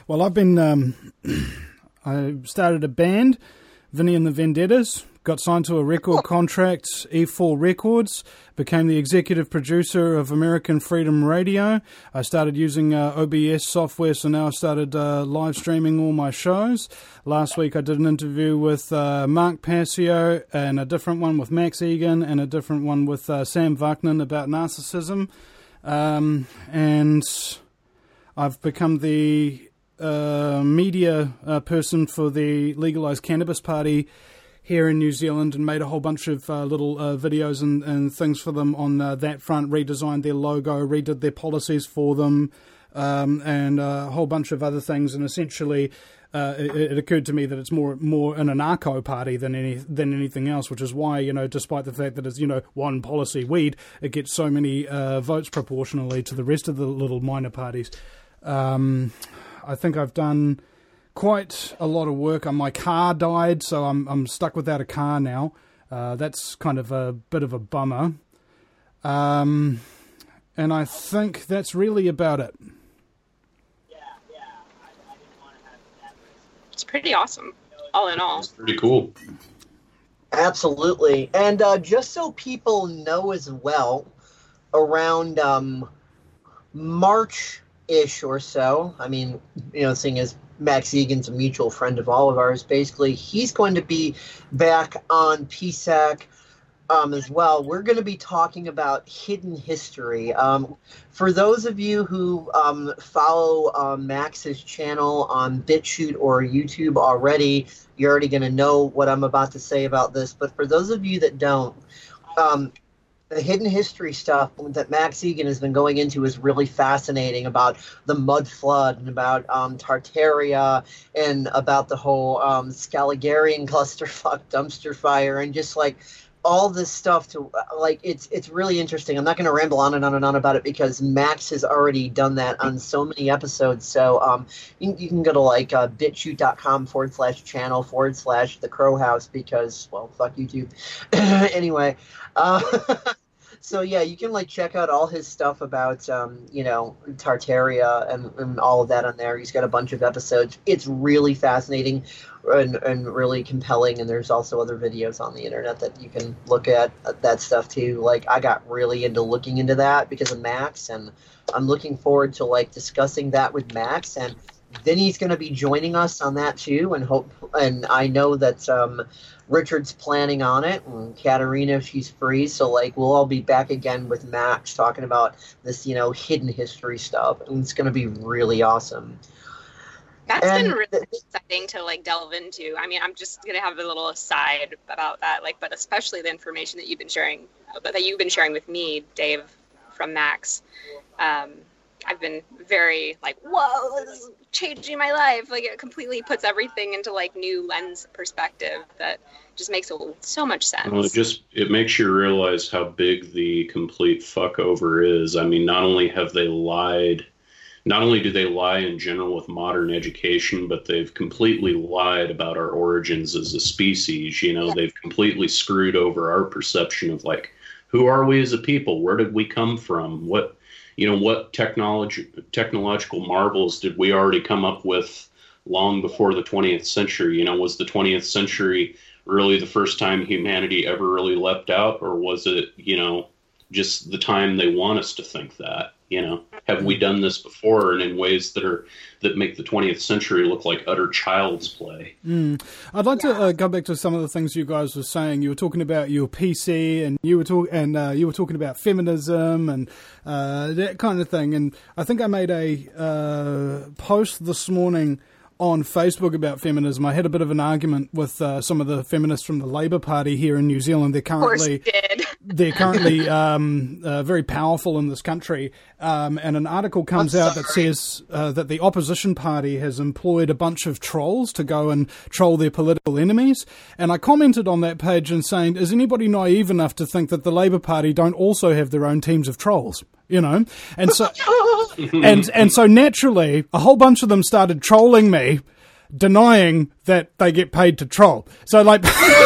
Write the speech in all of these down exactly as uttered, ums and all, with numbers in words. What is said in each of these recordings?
Well, I've been, um, I started a band, Vinny and the Vendettas, got signed to a record contract, E four Records, became the executive producer of American Freedom Radio. I started using uh, O B S software, so now I started uh, live streaming all my shows. Last week I did an interview with uh, Mark Passio, and a different one with Max Egan, and a different one with uh, Sam Vaknin about narcissism. Um, and I've become the uh, media uh, person for the Legalised Cannabis Party here in New Zealand, and made a whole bunch of uh, little uh, videos and, and things for them on uh, that front, redesigned their logo, redid their policies for them, um, and uh, a whole bunch of other things. And essentially, uh, it, it occurred to me that it's more more an anarcho party than any than anything else, which is why, you know, despite the fact that it's, you know, one policy, weed, it gets so many uh, votes proportionally to the rest of the little minor parties. Um, I think I've done quite a lot of work. On my car died, so I'm I'm stuck without a car now. Uh, that's kind of a bit of a bummer. Um, and I think that's really about it. It's pretty awesome, all in all. It's pretty cool. Absolutely. And uh, just so people know as well, around um, March-ish or so, I mean, you know, seeing as Max Egan's a mutual friend of all of ours, basically, he's going to be back on P S A C um, as well. We're going to be talking about hidden history. Um, for those of you who um, follow uh, Max's channel on BitChute or YouTube already, you're already going to know what I'm about to say about this. But for those of you that don't, um, the hidden history stuff that Max Egan has been going into is really fascinating, about the mud flood and about um, Tartaria and about the whole um, Scaligerian clusterfuck dumpster fire and just like all this stuff. To like, it's it's really interesting. I'm not going to ramble on and on and on about it because Max has already done that on so many episodes. So um, you, you can go to like uh, bitchute.com forward slash channel forward slash the Crow House because, well, fuck YouTube. Anyway. Uh, so yeah, you can like check out all his stuff about um, you know, Tartaria and, and all of that on there. He's got a bunch of episodes. It's really fascinating and, and really compelling. And there's also other videos on the internet that you can look at that stuff too. Like I got really into looking into that because of Max, and I'm looking forward to like discussing that with Max. And Vinny's going to be joining us on that too, and hope. And I know that um, Richard's planning on it, and Katarina, if she's free. So like, we'll all be back again with Max talking about this, you know, hidden history stuff, and it's going to be really awesome. That's and been really th- exciting to like delve into. I mean, I'm just gonna have a little aside about that, like, but especially the information that you've been sharing, that you've been sharing with me, Dave, from Max. Um, I've been very like, whoa, this is changing my life. Like, it completely puts everything into like new lens perspective that just makes so much sense. Well, it just, it makes you realize how big the complete fuck over is. I mean, not only have they lied, not only do they lie in general with modern education, but they've completely lied about our origins as a species. You know, yeah. They've completely screwed over our perception of like, who are we as a people? Where did we come from? What, you know, what technology, technological marvels did we already come up with long before the twentieth century? You know, was the twentieth century really the first time humanity ever really leapt out, or was it, you know, just the time they want us to think that? You know, have we done this before, and in ways that are that make the twentieth century look like utter child's play? Mm. I'd like yeah. to uh, go back to some of the things you guys were saying. You were talking about your P C, and you were talking and uh, you were talking about feminism and uh, that kind of thing. And I think I made a uh, post this morning on Facebook about feminism. I had a bit of an argument with uh, some of the feminists from the Labour Party here in New Zealand. They're currently of course you did. they're currently um, uh, very powerful in this country, um, and an article comes I'm out that says uh, that the opposition party has employed a bunch of trolls to go and troll their political enemies. And I commented on that page and saying, is anybody naive enough to think that the Labour Party don't also have their own teams of trolls? You know, and so and and so naturally, a whole bunch of them started trolling me, denying that they get paid to troll. So like,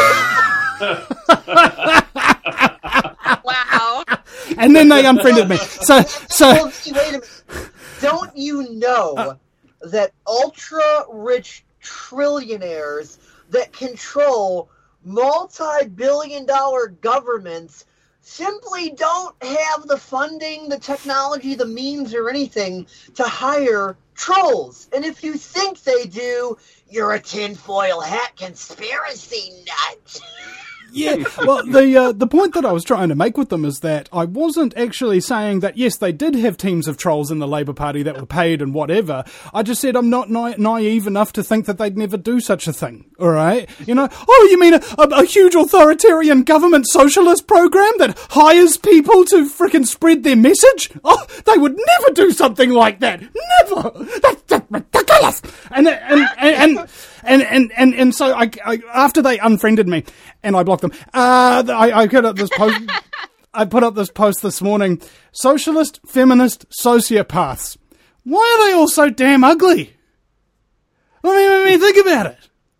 wow. And then they unfriended me. So so. Well, see, wait a minute. Don't you know that ultra-rich trillionaires that control multi-billion dollar governments simply don't have the funding, the technology, the means, or anything to hire trolls. And if you think they do, you're a tinfoil hat conspiracy nut. Yeah, well, the uh, the point that I was trying to make with them is that I wasn't actually saying that, yes, they did have teams of trolls in the Labour Party that were paid and whatever. I just said I'm not na- naive enough to think that they'd never do such a thing, all right? You know, oh, you mean a, a, a huge authoritarian government socialist program that hires people to frickin' spread their message? Oh, they would never do something like that. Never! That's, that's ridiculous! And, and, and, and, and, and, and, and so I, I, after they unfriended me, and I blocked them. Uh, I, I put up this post. I put up this post this morning. Socialist, feminist, sociopaths. Why are they all so damn ugly? I mean, I mean think about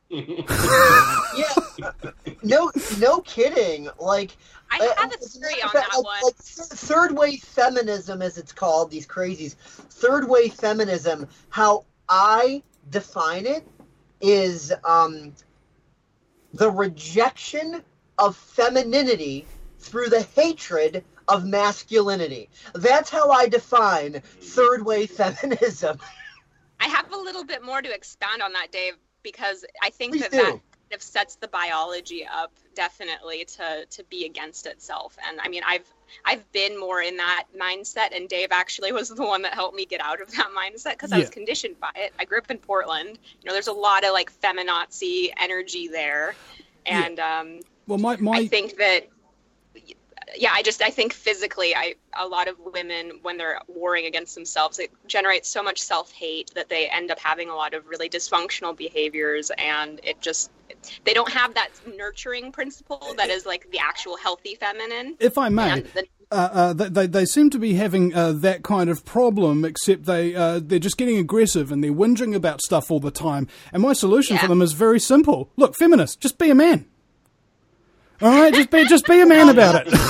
it. Yeah, no, no kidding. Like, I have a theory on that like, one. Like third wave feminism, as it's called, these crazies. Third wave feminism. How I define it is. Um, The rejection of femininity through the hatred of masculinity. That's how I define third wave feminism. I have a little bit more to expound on that, Dave, because I think Please that do. that kind of sets the biology up definitely to, to be against itself. And I mean, I've I've been more in that mindset, and Dave actually was the one that helped me get out of that mindset because I Yeah. was conditioned by it. I grew up in Portland. You know, there's a lot of like feminazi energy there. And um, Well, my, my I think that, yeah, I just, I think physically, I a lot of women, when they're warring against themselves, it generates so much self-hate that they end up having a lot of really dysfunctional behaviors, and it just, they don't have that nurturing principle that is like the actual healthy feminine. if I may, And the- uh, uh, they, they they seem to be having uh, that kind of problem, except they uh, they're just getting aggressive and they're whinging about stuff all the time. And my solution for Yeah. them is very simple. Look, feminists, just be a man. All right, just be just be a man about it.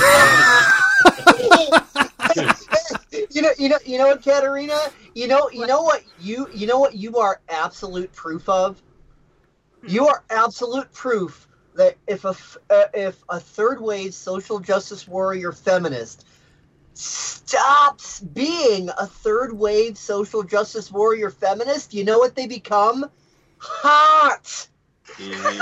you know, you know, you know what, Katerina? You know, you know what you, you know what you are absolute proof of. You are absolute proof that if a f- uh, if a third wave social justice warrior feminist stops being a third wave social justice warrior feminist, you know what they become? Hot. Mhm.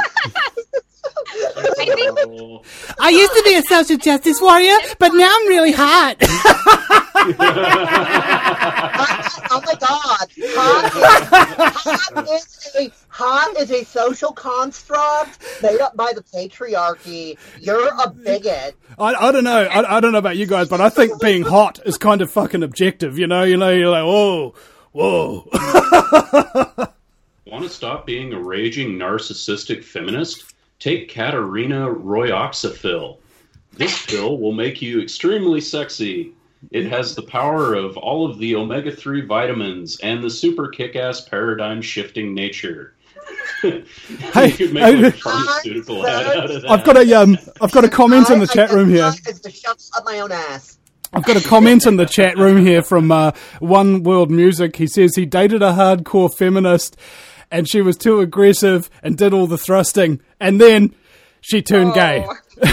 I think Oh. I used to be a social justice warrior, but now I'm really hot. Oh my God! Hot, hot, is a, hot is a social construct made up by the patriarchy. You're a bigot. I, I don't know. I, I don't know about you guys, but I think being hot is kind of fucking objective. You know, you know, you're like, whoa, whoa. Want to stop being a raging narcissistic feminist? Take Katerina Royoxafil. This pill will make you extremely sexy. It has the power of all of the omega three vitamins and the super kick-ass paradigm-shifting nature. Hey, you could make I- a pharmaceutical ad out of that. I've got a um, I've got a comment in the I chat room here. It's to shove up my own ass. I've got a comment in the chat room here from uh, One World Music. He says he dated a hardcore feminist, and she was too aggressive and did all the thrusting, and then she turned gay.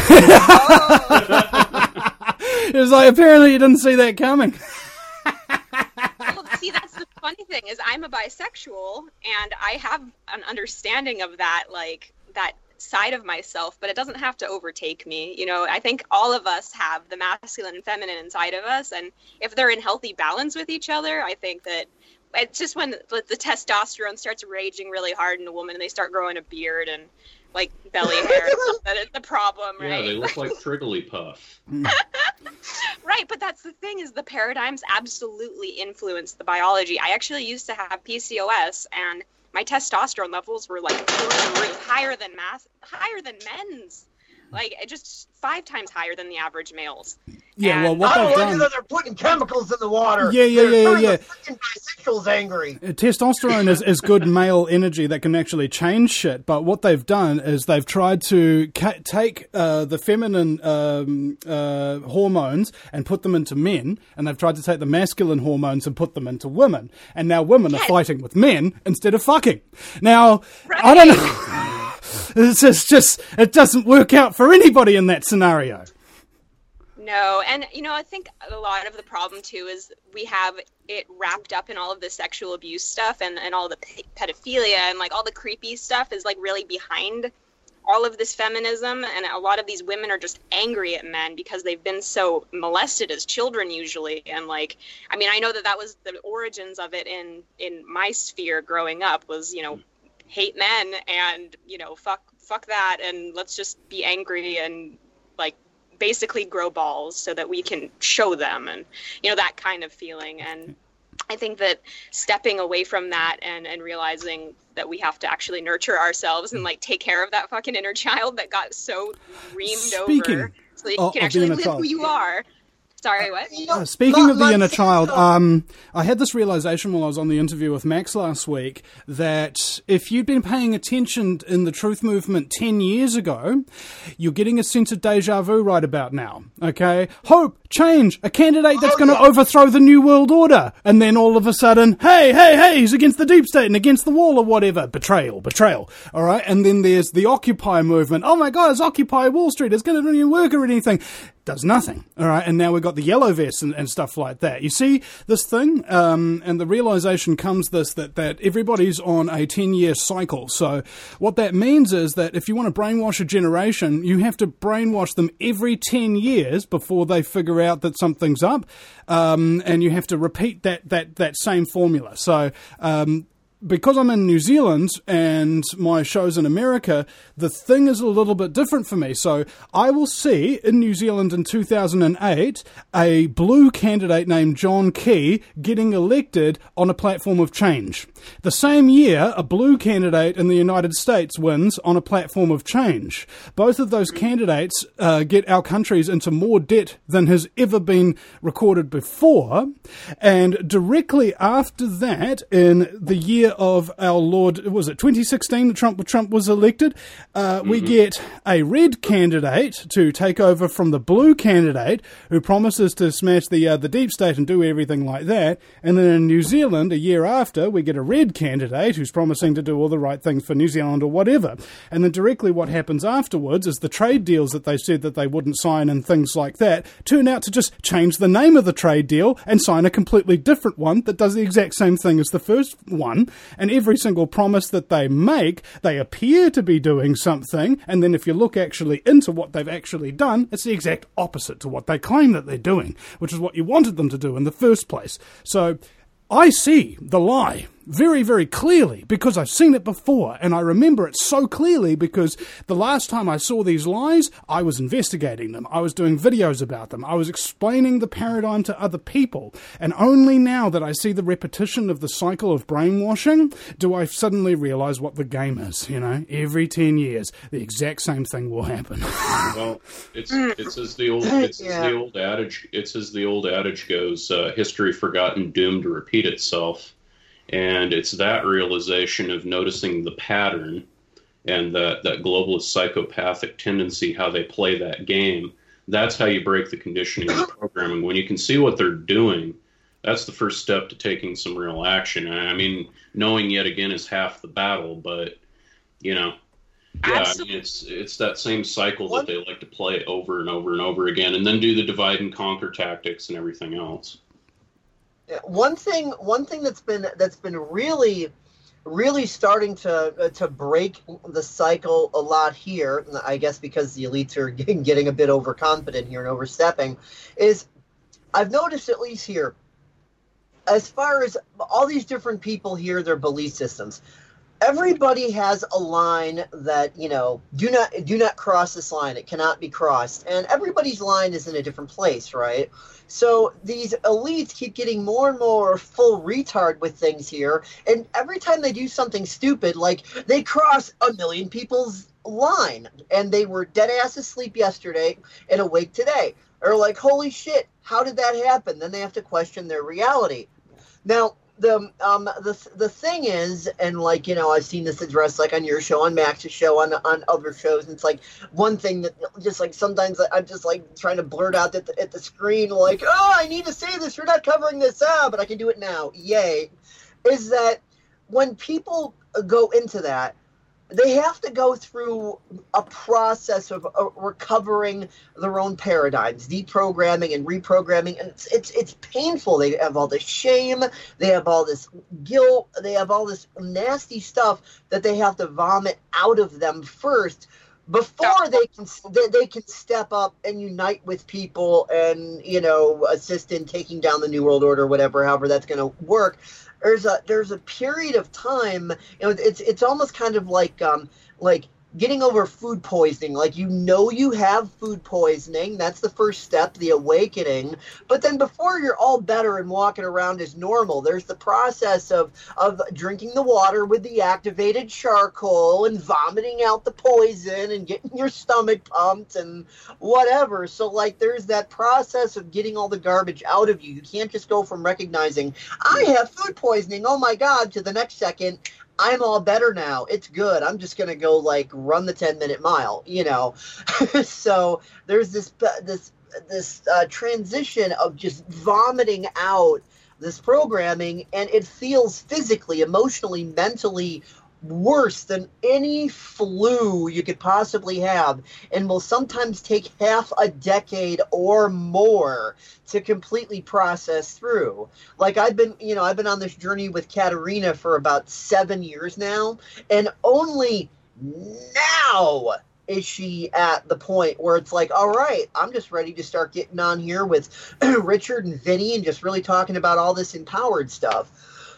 Oh. It was like, apparently you didn't see that coming. Well, see, that's the funny thing is I'm a bisexual, and I have an understanding of that, like that side of myself, but it doesn't have to overtake me. You know, I think all of us have the masculine and feminine inside of us, and if they're in healthy balance with each other, I think that it's just when the, the testosterone starts raging really hard in a woman and they start growing a beard and like belly hair that it's the problem, Yeah, right? they look like Trigglypuff. Right, but that's the thing is the paradigms absolutely influence the biology. I actually used to have P C O S, and my testosterone levels were like through the roof, higher than mass, higher than men's, like it just five times higher than the average males. Yeah, And well, what I don't they've like done... that they're putting chemicals in the water. Yeah, yeah, They're yeah, yeah, turning yeah. the freaking bisexuals angry. Testosterone is, is good male energy that can actually change shit, but what they've done is they've tried to ca- take uh, the feminine um, uh, hormones and put them into men, and they've tried to take the masculine hormones and put them into women, and now women are fighting with men instead of fucking. Now, Right. I don't know. It's just, just, it doesn't work out for anybody in that scenario. No, and you know, I think a lot of the problem too is we have it wrapped up in all of the sexual abuse stuff and, and all the pe- pedophilia and like all the creepy stuff is like really behind all of this feminism, and a lot of these women are just angry at men because they've been so molested as children usually. And like, I mean, I know that that was the origins of it in in my sphere growing up was, you know, hate men and, you know, fuck fuck that, and let's just be angry and like basically grow balls so that we can show them, and you know, that kind of feeling. And I think that stepping away from that and and realizing that we have to actually nurture ourselves and like take care of that fucking inner child that got so reamed Speaking over so that you of- can of actually the inner live child. who you are. Sorry, what? You know, Uh, speaking Mon- of the inner Monsanto- child, um, I had this realization while I was on the interview with Max last week that if you'd been paying attention in the truth movement ten years ago, you're getting a sense of deja vu right about now. Okay? Hope, change, a candidate that's Oh, going to yeah. overthrow the New World Order. And then all of a sudden, hey, hey, hey, he's against the deep state and against the wall or whatever. Betrayal, betrayal. All right? And then there's the Occupy movement. Oh my God, it's Occupy Wall Street. It's going to do any work or anything. Does nothing. All right. And now we've got the yellow vests and, and stuff like that. You see this thing? Um, and the realization comes this, that, that everybody's on a ten year cycle. So what that means is that if you want to brainwash a generation, you have to brainwash them every ten years before they figure out that something's up. Um, and you have to repeat that, that, that same formula. So, um, because I'm in New Zealand and my show's in America, the thing is a little bit different for me. So I will see in New Zealand in two thousand eight a blue candidate named John Key getting elected on a platform of change. The same year, a blue candidate in the United States wins on a platform of change. Both of those candidates uh, get our countries into more debt than has ever been recorded before. And directly after that, in the year of our Lord, was it twenty sixteen that Trump, Trump was elected, uh, mm-hmm. we get a red candidate to take over from the blue candidate who promises to smash the uh, the deep state and do everything like that. And then in New Zealand, a year after, we get a red candidate who's promising to do all the right things for New Zealand or whatever. And then directly what happens afterwards is the trade deals that they said that they wouldn't sign and things like that turn out to just change the name of the trade deal and sign a completely different one that does the exact same thing as the first one. And every single promise that they make, they appear to be doing something, and then if you look actually into what they've actually done, it's the exact opposite to what they claim that they're doing, which is what you wanted them to do in the first place. So I see the lie very, very clearly because I've seen it before, and I remember it so clearly because the last time I saw these lies, I was investigating them. I was doing videos about them. I was explaining the paradigm to other people, and only now that I see the repetition of the cycle of brainwashing do I suddenly realize what the game is. You know, every ten years, the exact same thing will happen. Well, it's it's as the old it's Yeah. as the old adage it's as the old adage goes: uh, history forgotten, doomed to repeat itself. And it's that realization of noticing the pattern and that, that globalist psychopathic tendency, how they play that game. That's how you break the conditioning and programming. When you can see what they're doing, that's the first step to taking some real action. I mean, knowing yet again is half the battle, but, you know, yeah, I mean, it's it's that same cycle that they like to play over and over and over again, and then do the divide and conquer tactics and everything else. One thing, one thing that's been that's been really, really starting to uh, to break the cycle a lot here, I guess because the elites are getting, getting a bit overconfident here and overstepping, is I've noticed at least here, as far as all these different people here, their belief systems, everybody has a line that, you know, do not do not cross this line. It cannot be crossed, and everybody's line is in a different place, right? So these elites keep getting more and more full retard with things here, and every time they do something stupid, like they cross a million people's line, and they were dead ass asleep yesterday and awake today. are like, holy shit, how did that happen? Then they have to question their reality. Now, the um the the thing is, and like, you know, I've seen this addressed like on your show, on Max's show, on on other shows, and it's like one thing that just like sometimes I'm just like trying to blurt out at the, at the screen like, oh, I need to say this, you're not covering this, ah, but I can do it now, yay, is that when people go into that, they have to go through a process of uh, recovering their own paradigms, deprogramming and reprogramming, and it's, it's it's painful. They have all this shame, they have all this guilt, they have all this nasty stuff that they have to vomit out of them first before they can they, they can step up and unite with people and, you know, assist in taking down the New World Order, whatever, however that's going to work. There's a there's a period of time, you know, it's it's almost kind of like um like getting over food poisoning. Like, you know, you have food poisoning. That's the first step, the awakening. But then before you're all better and walking around as normal, there's the process of of drinking the water with the activated charcoal and vomiting out the poison and getting your stomach pumped and whatever. So, like, there's that process of getting all the garbage out of you. You can't just go from recognizing, I have food poisoning, oh my God, to the next second, I'm all better now. It's good. I'm just going to go, like, run the ten-minute mile, you know. So there's this this this uh, transition of just vomiting out this programming, and it feels physically, emotionally, mentally worse than any flu you could possibly have, and will sometimes take half a decade or more to completely process through. Like, I've been, you know, I've been on this journey with Katerina for about seven years now, and only now is she at the point where it's like, all right, I'm just ready to start getting on here with Richard and Vinny and just really talking about all this empowered stuff.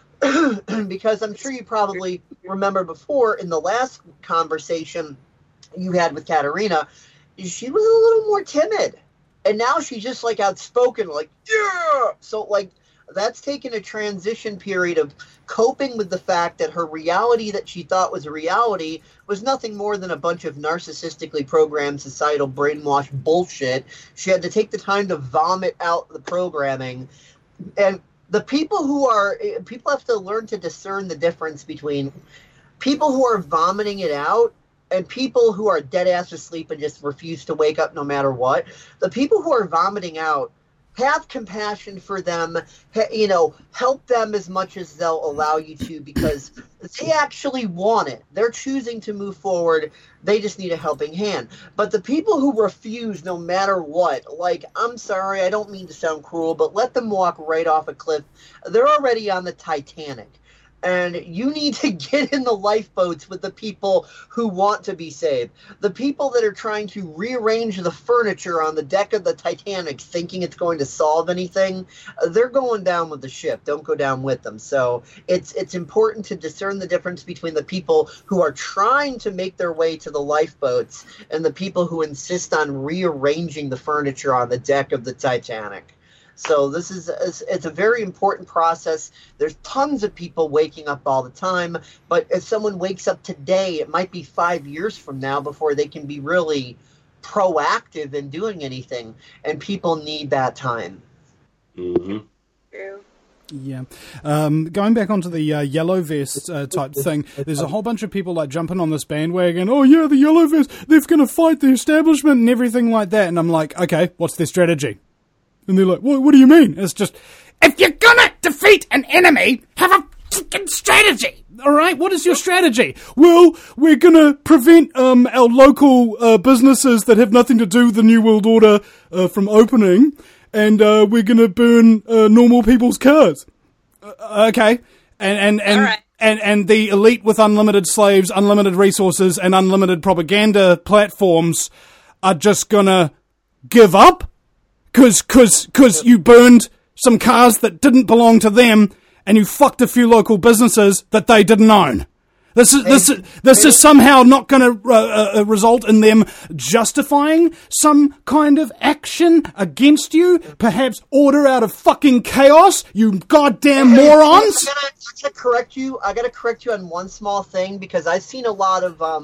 Because I'm sure you probably remember before in the last conversation you had with Katerina, she was a little more timid. And now she's just like outspoken, like, yeah! So, like, that's taken a transition period of coping with the fact that her reality that she thought was a reality was nothing more than a bunch of narcissistically programmed societal brainwash bullshit. She had to take the time to vomit out the programming. And the people who are, people have to learn to discern the difference between people who are vomiting it out and people who are dead ass asleep and just refuse to wake up no matter what. The people who are vomiting out, have compassion for them, you know, help them as much as they'll allow you to, because they actually want it. They're choosing to move forward. They just need a helping hand. But the people who refuse no matter what, like, I'm sorry, I don't mean to sound cruel, but let them walk right off a cliff. They're already on the Titanic. And you need to get in the lifeboats with the people who want to be saved. The people that are trying to rearrange the furniture on the deck of the Titanic thinking it's going to solve anything, they're going down with the ship. Don't go down with them. So it's it's important to discern the difference between the people who are trying to make their way to the lifeboats and the people who insist on rearranging the furniture on the deck of the Titanic. So this is it's a very important process. There's tons of people waking up all the time, but if someone wakes up today, it might be five years from now before they can be really proactive in doing anything, and people need that time. Mm-hmm. True. Yeah. Um, going back onto the uh, yellow vest uh, type thing, there's a whole bunch of people like jumping on this bandwagon. Oh yeah, the yellow vest, they're going to fight the establishment and everything like that. And I'm like, okay, what's their strategy? And they're like, what, what do you mean? It's just, if you're gonna defeat an enemy, have a fucking strategy. All right, what is your strategy? Well, we're gonna prevent um, our local uh, businesses that have nothing to do with the New World Order uh, from opening, and uh, we're gonna burn uh, normal people's cars. Uh, okay, and and and, right. and and the elite with unlimited slaves, unlimited resources, and unlimited propaganda platforms are just gonna give up. Cause, cause, cause you burned some cars that didn't belong to them, and you fucked a few local businesses that they didn't own. This is this is, this is somehow not going to uh, uh, result in them justifying some kind of action against you. Perhaps order out of fucking chaos. You goddamn morons! I gotta, I gotta correct you. I gotta correct you on one small thing, because I've seen a lot of um.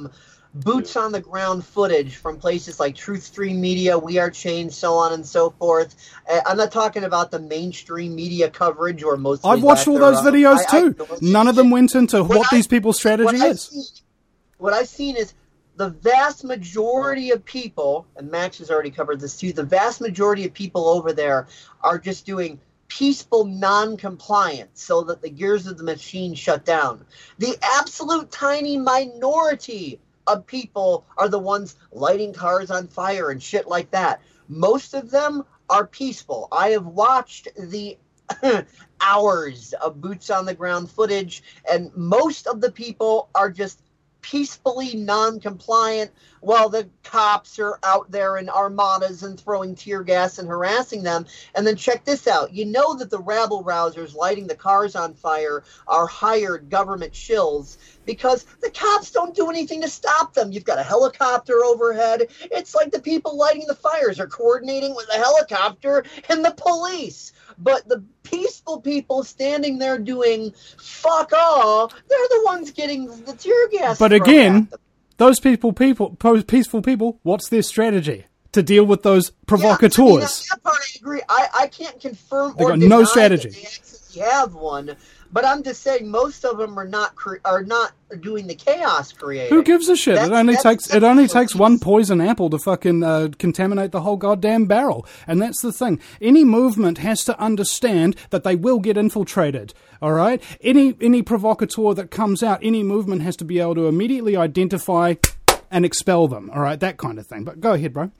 boots on the ground footage from places like Truth Stream Media, We Are Change, so on and so forth. Uh, I'm not talking about the mainstream media coverage or most. I've watched all those videos uh, too. I, I None of them went into what, what I, these people's strategy what is. I've seen, what I've seen is the vast majority of people, and Max has already covered this too, the vast majority of people over there are just doing peaceful non-compliance so that the gears of the machine shut down. The absolute tiny minority of people are the ones lighting cars on fire and shit like that. Most of them are peaceful. I have watched the hours of boots on the ground footage, and most of the people are just peacefully non-compliant while the cops are out there in armadas and throwing tear gas and harassing them. And then check this out. You know that the rabble-rousers lighting the cars on fire are hired government shills because the cops don't do anything to stop them. You've got a helicopter overhead. It's like the people lighting the fires are coordinating with the helicopter and the police. But the peaceful people standing there doing fuck all, they're the ones getting the tear gas. But again, those people, people, peaceful people, what's their strategy to deal with those provocateurs? Yeah, I mean, that part I agree. I, I can't confirm They've or got deny no strategy. that they actually have one. But I'm just saying, most of them are not cre- are not doing the chaos creating. Who gives a shit? That's, it only that's, takes that's it only takes one poison apple to fucking uh, contaminate the whole goddamn barrel, and that's the thing. Any movement has to understand that they will get infiltrated. All right, any any provocateur that comes out, any movement has to be able to immediately identify and expel them. All right, that kind of thing. But go ahead, bro.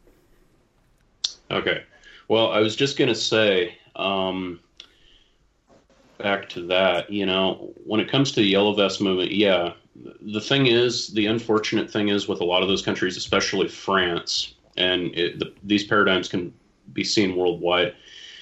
Okay. Well, I was just gonna say. Um, Back to that, you know, when it comes to the Yellow Vest movement, yeah, the thing is, the unfortunate thing is with a lot of those countries, especially France, and it, the, these paradigms can be seen worldwide,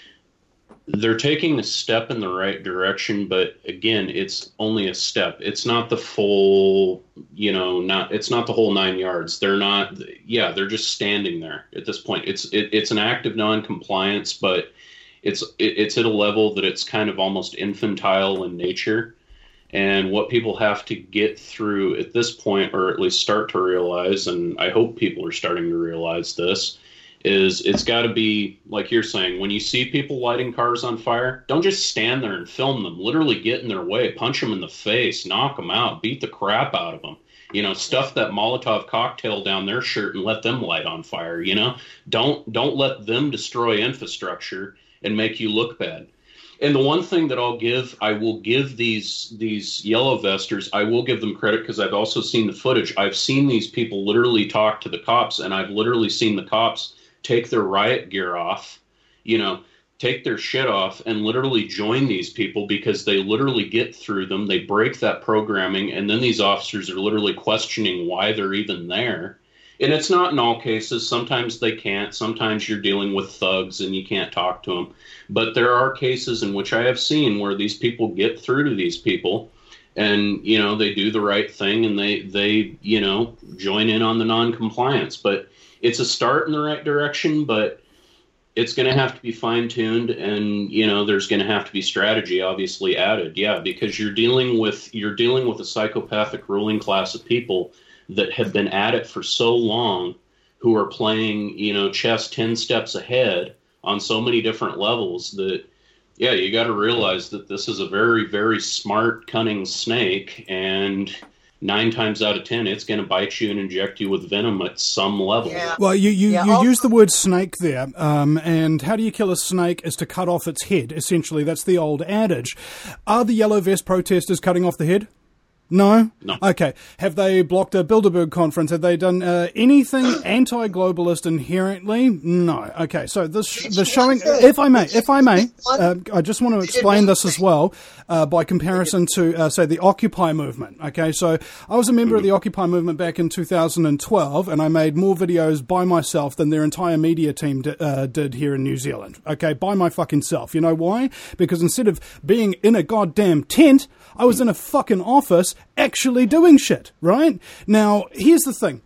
they're taking a step in the right direction, but again, it's only a step. It's not the full, you know, not it's not the whole nine yards. They're not, yeah, they're just standing there at this point. It's it, it's an act of non-compliance, but It's it, it's at a level that it's kind of almost infantile in nature. And what people have to get through at this point, or at least start to realize, and I hope people are starting to realize this, is it's got to be, like you're saying, when you see people lighting cars on fire, don't just stand there and film them. Literally get in their way, punch them in the face, knock them out, beat the crap out of them. You know, stuff that Molotov cocktail down their shirt and let them light on fire, you know? Don't don't let them destroy infrastructure and make you look bad. And the one thing that I'll give, I will give these these yellow vesters, I will give them credit because I've also seen the footage. I've seen these people literally talk to the cops, and I've literally seen the cops take their riot gear off, you know, take their shit off and literally join these people because they literally get through them. They break that programming, and then these officers are literally questioning why they're even there. And it's not in all cases. Sometimes they can't. Sometimes you're dealing with thugs and you can't talk to them. But there are cases in which I have seen where these people get through to these people and, you know, they do the right thing and they, they you know, join in on the non-compliance. But it's a start in the right direction, but it's going to have to be fine-tuned and, you know, there's going to have to be strategy obviously added. Yeah, because you're dealing with you're dealing with a psychopathic ruling class of people that have been at it for so long, who are playing, you know, chess ten steps ahead on so many different levels that, yeah, you got to realize that this is a very, very smart, cunning snake, and nine times out of ten, it's going to bite you and inject you with venom at some level. Yeah. Well, you, you, Yeah, you also- use the word snake there, um, and how do you kill a snake is to cut off its head, essentially. That's the old adage. Are the Yellow Vest protesters cutting off the head? No? No. Okay. Have they blocked a Bilderberg conference? Have they done uh, anything anti-globalist inherently? No. Okay, so this the showing, if I may, if I may, uh, I just want to explain this as well uh, by comparison to, uh, say, the Occupy movement. Okay, so I was a member of the Occupy movement back in two thousand twelve, and I made more videos by myself than their entire media team d- uh, did here in New Zealand. Okay, by my fucking self. You know why? Because instead of being in a goddamn tent, I was in a fucking office actually doing shit, right? Now, here's the thing.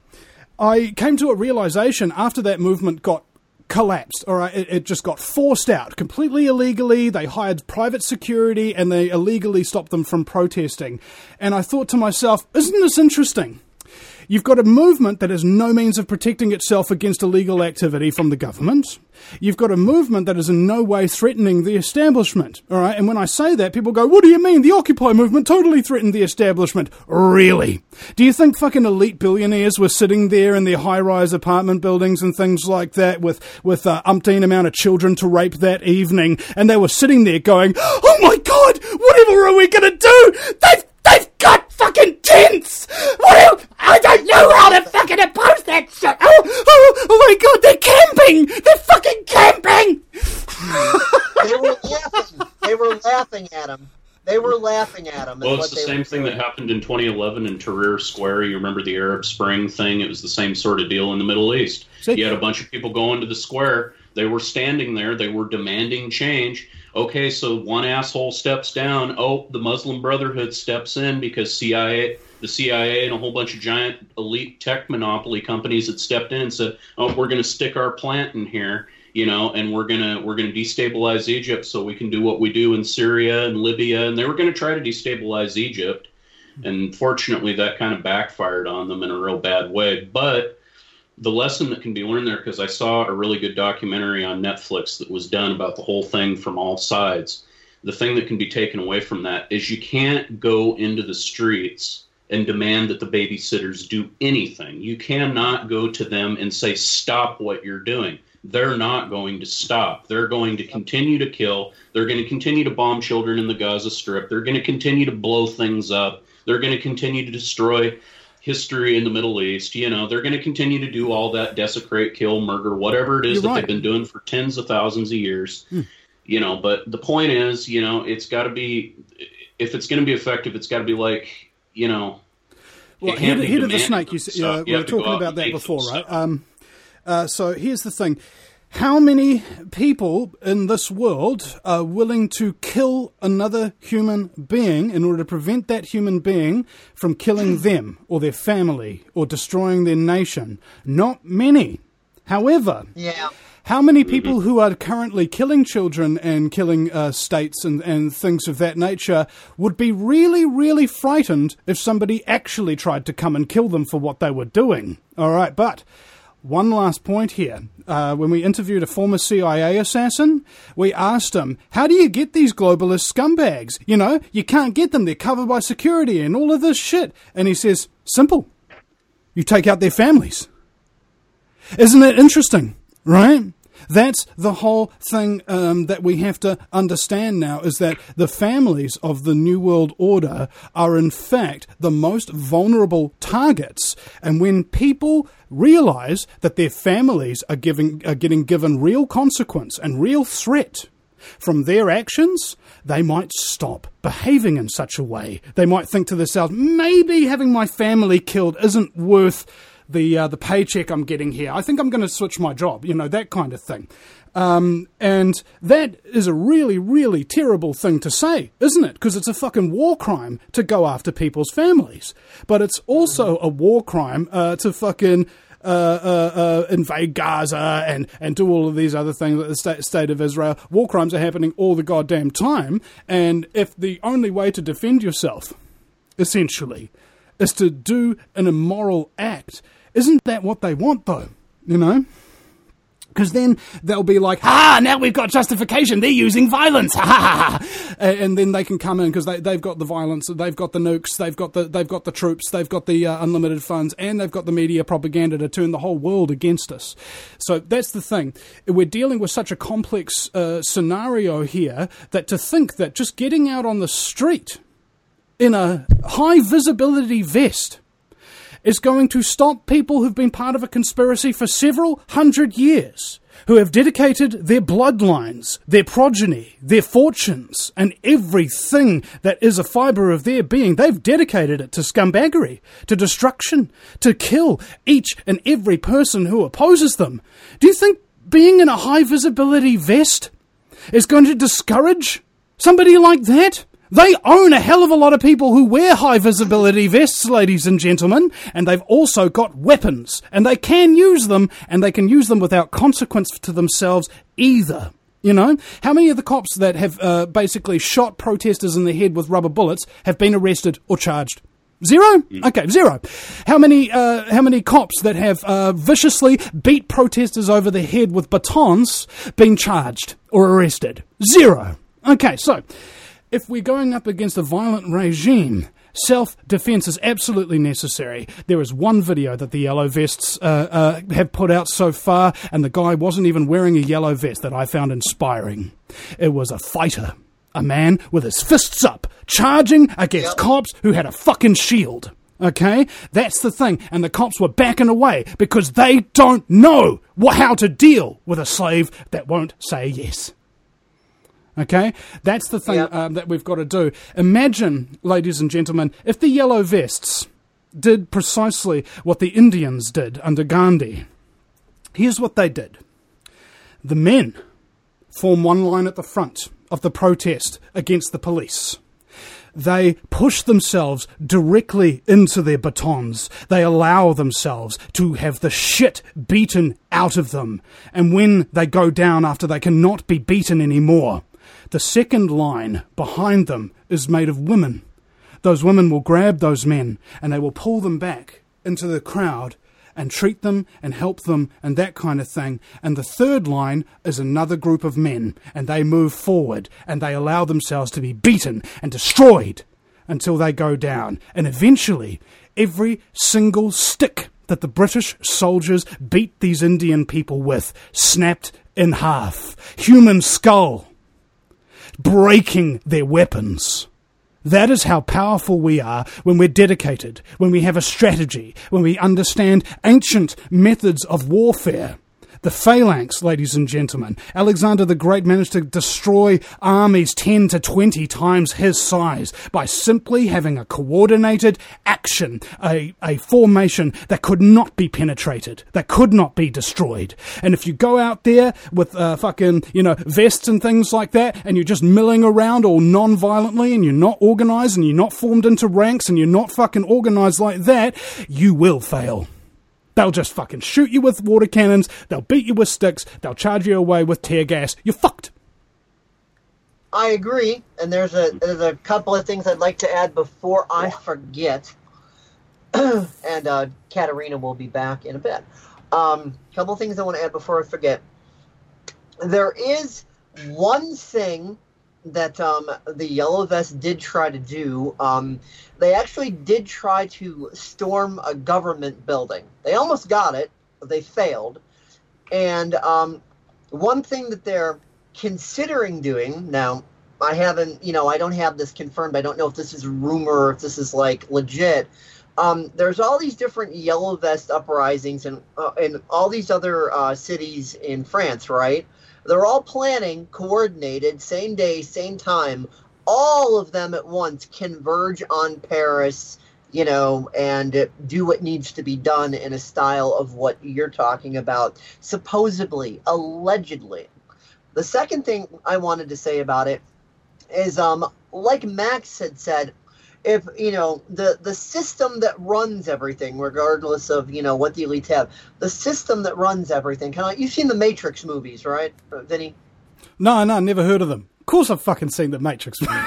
I came to a realization after that movement got collapsed, all right? It, it just got forced out completely illegally. They hired private security and they illegally stopped them from protesting. And I thought to myself, isn't this interesting? You've got a movement that has no means of protecting itself against illegal activity from the government. You've got a movement that is in no way threatening the establishment. All right, and when I say that, people go, what do you mean? The Occupy movement totally threatened the establishment. Really? Do you think fucking elite billionaires were sitting there in their high-rise apartment buildings and things like that with, with uh, umpteen amount of children to rape that evening, and they were sitting there going, oh my God, whatever are we going to do? They've, they've got fucking tents! What else? I don't know how to fucking oppose that shit! Oh, oh, oh my God, they're camping! They're fucking camping! They were laughing. They were laughing at him. They were laughing at him. Well, it's the same thing that happened in twenty eleven in Tahrir Square. You remember the Arab Spring thing? It was the same sort of deal in the Middle East. See? You had a bunch of people going to the square. They were standing there. They were demanding change. Okay, so one asshole steps down. Oh, the Muslim Brotherhood steps in because C I A, the C I A and a whole bunch of giant elite tech monopoly companies had stepped in and said, oh, we're going to stick our plant in here. You know, and we're gonna we're gonna destabilize Egypt so we can do what we do in Syria and Libya, and they were gonna try to destabilize Egypt, and fortunately that kind of backfired on them in a real bad way. But the lesson that can be learned there, because I saw a really good documentary on Netflix that was done about the whole thing from all sides. The thing that can be taken away from that is you can't go into the streets and demand that the babysitters do anything. You cannot go to them and say, stop what you're doing. They're not going to stop. They're going to continue to kill. They're going to continue to bomb children in the Gaza Strip. They're going to continue to blow things up. They're going to continue to destroy history in the Middle East. You know, they're going to continue to do all that, desecrate, kill, murder, whatever it is You're that right. they've been doing for tens of thousands of years. Hmm. You know, but the point is, you know, it's got to be, if it's going to be effective, it's got to be like, you know, well, head, head of the snake. You, you uh, we were talking about that before, right? Um, Uh, so here's the thing. How many people in this world are willing to kill another human being in order to prevent that human being from killing them or their family or destroying their nation? Not many. However, yeah. how many people who are currently killing children and killing uh, states and, and things of that nature would be really, really frightened if somebody actually tried to come and kill them for what they were doing? All right, but... one last point here. Uh, when we interviewed a former C I A assassin, we asked him, how do you get these globalist scumbags? You know, you can't get them. They're covered by security and all of this shit. And he says, simple. You take out their families. Isn't it interesting, right? That's the whole thing um, that we have to understand now, is that the families of the New World Order are in fact the most vulnerable targets. And when people realize that their families are, giving, are getting given real consequence and real threat from their actions, they might stop behaving in such a way. They might think to themselves, maybe having my family killed isn't worth the uh, the paycheck I'm getting here. I think I'm going to switch my job, you know, that kind of thing. Um, and that is a really, really terrible thing to say, isn't it? Because it's a fucking war crime to go after people's families. But it's also a war crime uh, to fucking uh, uh, uh, invade Gaza and, and do all of these other things at the state, state of Israel. War crimes are happening all the goddamn time. And if the only way to defend yourself, essentially, is to do an immoral act, isn't that what they want, though? You know? Because then they'll be like, ah, now we've got justification. They're using violence. Ha ha ha. And then they can come in because they, they've got the violence, they've got the nukes, they've got the they've got the troops, they've got the uh, unlimited funds, and they've got the media propaganda to turn the whole world against us. So that's the thing. We're dealing with such a complex uh, scenario here that to think that just getting out on the street in a high visibility vest is going to stop people who've been part of a conspiracy for several hundred years, who have dedicated their bloodlines, their progeny, their fortunes, and everything that is a fibre of their being. They've dedicated it to scumbaggery, to destruction, to kill each and every person who opposes them. Do you think being in a high visibility vest is going to discourage somebody like that? They own a hell of a lot of people who wear high-visibility vests, ladies and gentlemen, and they've also got weapons, and they can use them, and they can use them without consequence to themselves either. You know? How many of the cops that have uh, basically shot protesters in the head with rubber bullets have been arrested or charged? Zero? Okay, zero. How many uh, how many cops that have uh, viciously beat protesters over the head with batons been charged or arrested? Zero. Okay, so if we're going up against a violent regime, self-defense is absolutely necessary. There is one video that the Yellow Vests uh, uh, have put out so far, and the guy wasn't even wearing a yellow vest, that I found inspiring. It was a fighter. A man with his fists up, charging against yep. cops who had a fucking shield. Okay? That's the thing. And the cops were backing away because they don't know what, how to deal with a slave that won't say yes. Okay? That's the thing yep. um, that we've got to do. Imagine, ladies and gentlemen, if the Yellow Vests did precisely what the Indians did under Gandhi. Here's what they did. The men form one line at the front of the protest against the police. They push themselves directly into their batons. They allow themselves to have the shit beaten out of them. And when they go down after they cannot be beaten anymore, the second line behind them is made of women. Those women will grab those men and they will pull them back into the crowd and treat them and help them and that kind of thing. And the third line is another group of men, and they move forward and they allow themselves to be beaten and destroyed until they go down. And eventually, every single stick that the British soldiers beat these Indian people with snapped in half. Human skull, breaking their weapons. That is how powerful we are when we're dedicated, when we have a strategy, when we understand ancient methods of warfare. The phalanx, ladies and gentlemen. Alexander the Great managed to destroy armies ten to twenty times his size by simply having a coordinated action, a, a formation that could not be penetrated, that could not be destroyed. And if you go out there with uh, fucking, you know, vests and things like that, and you're just milling around all non-violently, and you're not organized, and you're not formed into ranks, and you're not fucking organized like that, you will fail. They'll just fucking shoot you with water cannons, they'll beat you with sticks, they'll charge you away with tear gas. You're fucked. I agree, and there's a there's a couple of things I'd like to add before I forget. and uh, Katarina will be back in a bit. A um, couple of things I want to add before I forget. There is one thing that um, the Yellow Vest did try to do. Um, they actually did try to storm a government building. They almost got it, but they failed. And um, one thing that they're considering doing, now, I haven't, you know, I don't have this confirmed. I don't know if this is a rumor or if this is, like, legit. Um, there's all these different Yellow Vest uprisings in, uh, in all these other uh, cities in France, right? They're all planning, coordinated, same day, same time, all of them at once converge on Paris, you know, and do what needs to be done in a style of what you're talking about, supposedly, allegedly. The second thing I wanted to say about it is, um, like Max had said, if, you know, the, the system that runs everything, regardless of, you know, what the elites have, the system that runs everything, kind of, you've seen the Matrix movies, right, Vinny? No, no, never heard of them. Of course I've fucking seen the Matrix movies.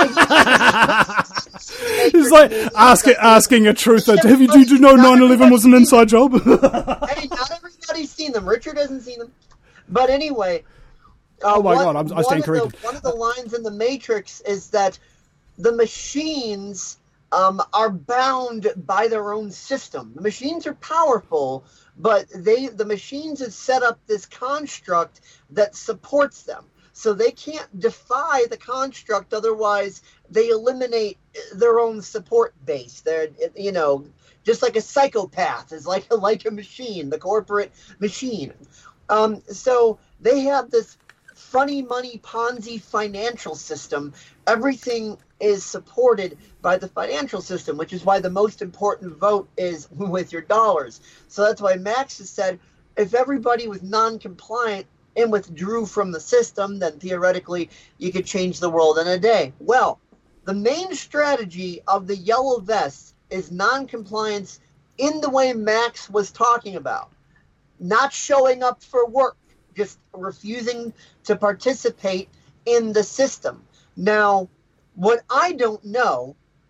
It's like ask it, asking a truther. Have you, did you know nine eleven was an inside job? Hey, not everybody's seen them. Richard hasn't seen them. But anyway. Uh, oh my one, God, I'm, I stand corrected. The, one of the lines in the Matrix is that the machines um, are bound by their own system. The machines are powerful, but they the machines have set up this construct that supports them. So they can't defy the construct, otherwise they eliminate their own support base. They're, you know, just like a psychopath is like a, like a machine, the corporate machine. Um, so they have this funny money Ponzi financial system. Everything is supported by the financial system, which is why the most important vote is with your dollars. So that's why Max has said, if everybody was non-compliant and withdrew from the system, then theoretically you could change the world in a day. Well, the main strategy of the Yellow Vests is non-compliance in the way Max was talking about. Not showing up for work, just refusing to participate in the system. Now, what I don't know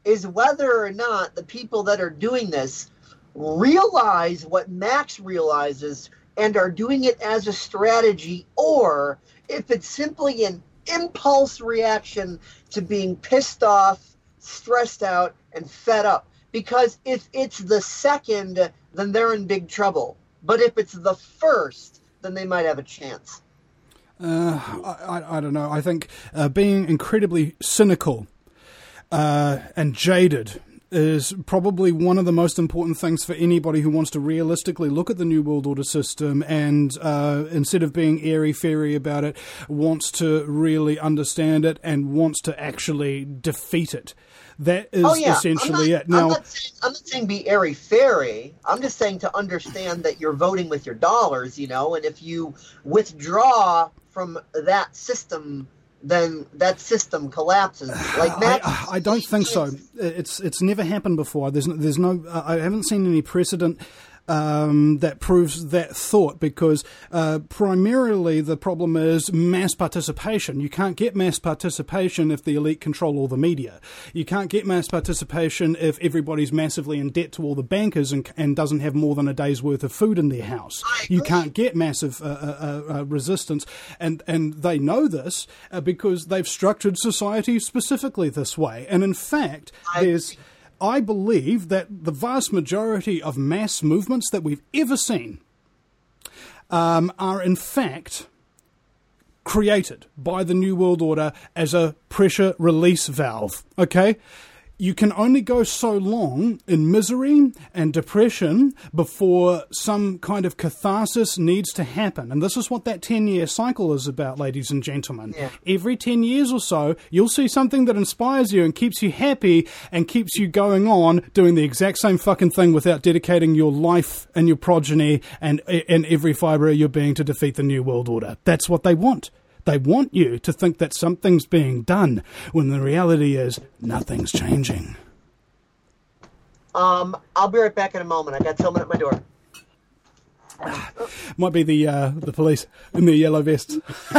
is whether or not the people that are doing this realize what Max realizes and are doing it as a strategy, or if it's simply an impulse reaction to being pissed off, stressed out, and fed up. Because if it's the second, then they're in big trouble. But if it's the first, then they might have a chance. Uh, I, I, I don't know. I think uh, being incredibly cynical uh, and jaded is probably one of the most important things for anybody who wants to realistically look at the New World Order system and uh, instead of being airy-fairy about it, wants to really understand it and wants to actually defeat it. That is oh, yeah. essentially not, it. Now, I'm not, saying, I'm not saying be airy-fairy. I'm just saying to understand that you're voting with your dollars, you know, and if you withdraw from that system, then that system collapses. Like Max, I, I don't think so. It's it's never happened before. There's there's no. I haven't seen any precedent um, that proves that thought, because uh, primarily the problem is mass participation. You can't get mass participation if the elite control all the media. You can't get mass participation if everybody's massively in debt to all the bankers and, and doesn't have more than a day's worth of food in their house. You can't get massive uh, uh, uh, resistance, and, and they know this uh, because they've structured society specifically this way. And in fact, there's... I believe that the vast majority of mass movements that we've ever seen um, are in fact created by the New World Order as a pressure release valve, okay? You can only go so long in misery and depression before some kind of catharsis needs to happen. And this is what that ten-year cycle is about, ladies and gentlemen. Yeah. Every ten years or so, you'll see something that inspires you and keeps you happy and keeps you going on doing the exact same fucking thing without dedicating your life and your progeny and, and every fibre of your being to defeat the New World Order. That's what they want. They want you to think that something's being done when the reality is nothing's changing. Um, I'll be right back in a moment. I got someone at my door. Might be the uh, the police in their yellow vests.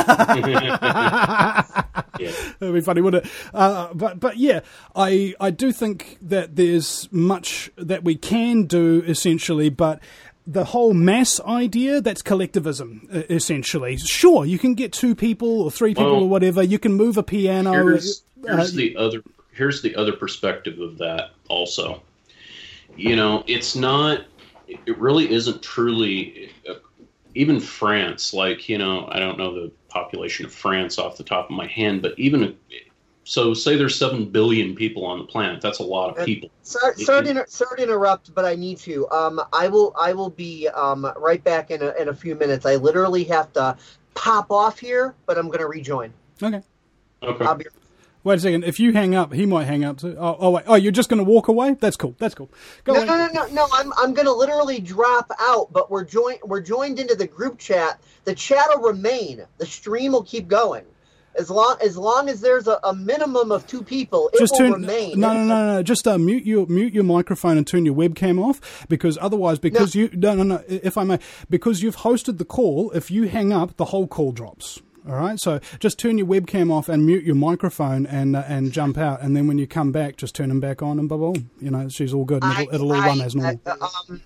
Yeah. That'd be funny, wouldn't it? Uh, but but yeah, I I do think that there's much that we can do essentially, but the whole mass idea, that's collectivism, essentially. Sure, you can get two people or three people well, or whatever. You can move a piano. Here's, here's uh, the other. Here's the other perspective of that. Also, you know, it's not. It really isn't truly. Uh, even France, like you know, I don't know the population of France off the top of my hand, but even. So say there's seven billion people on the planet. That's a lot of people. Sorry, sorry, to, inter- sorry to interrupt, but I need to. Um, I will I will be um, right back in a, in a few minutes. I literally have to pop off here, but I'm going to rejoin. Okay. Okay. I'll be. Wait a second. If you hang up, he might hang up too. Oh, oh wait. Oh, you're just going to walk away? That's cool. That's cool. Go no, on. no, no, no, no. I'm I'm going to literally drop out, but we're joined. We're joined into the group chat. The chat will remain. The stream will keep going. As long as long as there's a, a minimum of two people, it just will turn, remain. No, no, no, no. Just uh, mute your mute your microphone and turn your webcam off, because otherwise, because no. you no, no, no. If I may, because you've hosted the call, if you hang up, the whole call drops. All right, so just turn your webcam off and mute your microphone and uh, and jump out, and then when you come back, just turn them back on, and blah blah. You know, she's all good. And it'll, I, it'll all I, run as normal. I, um,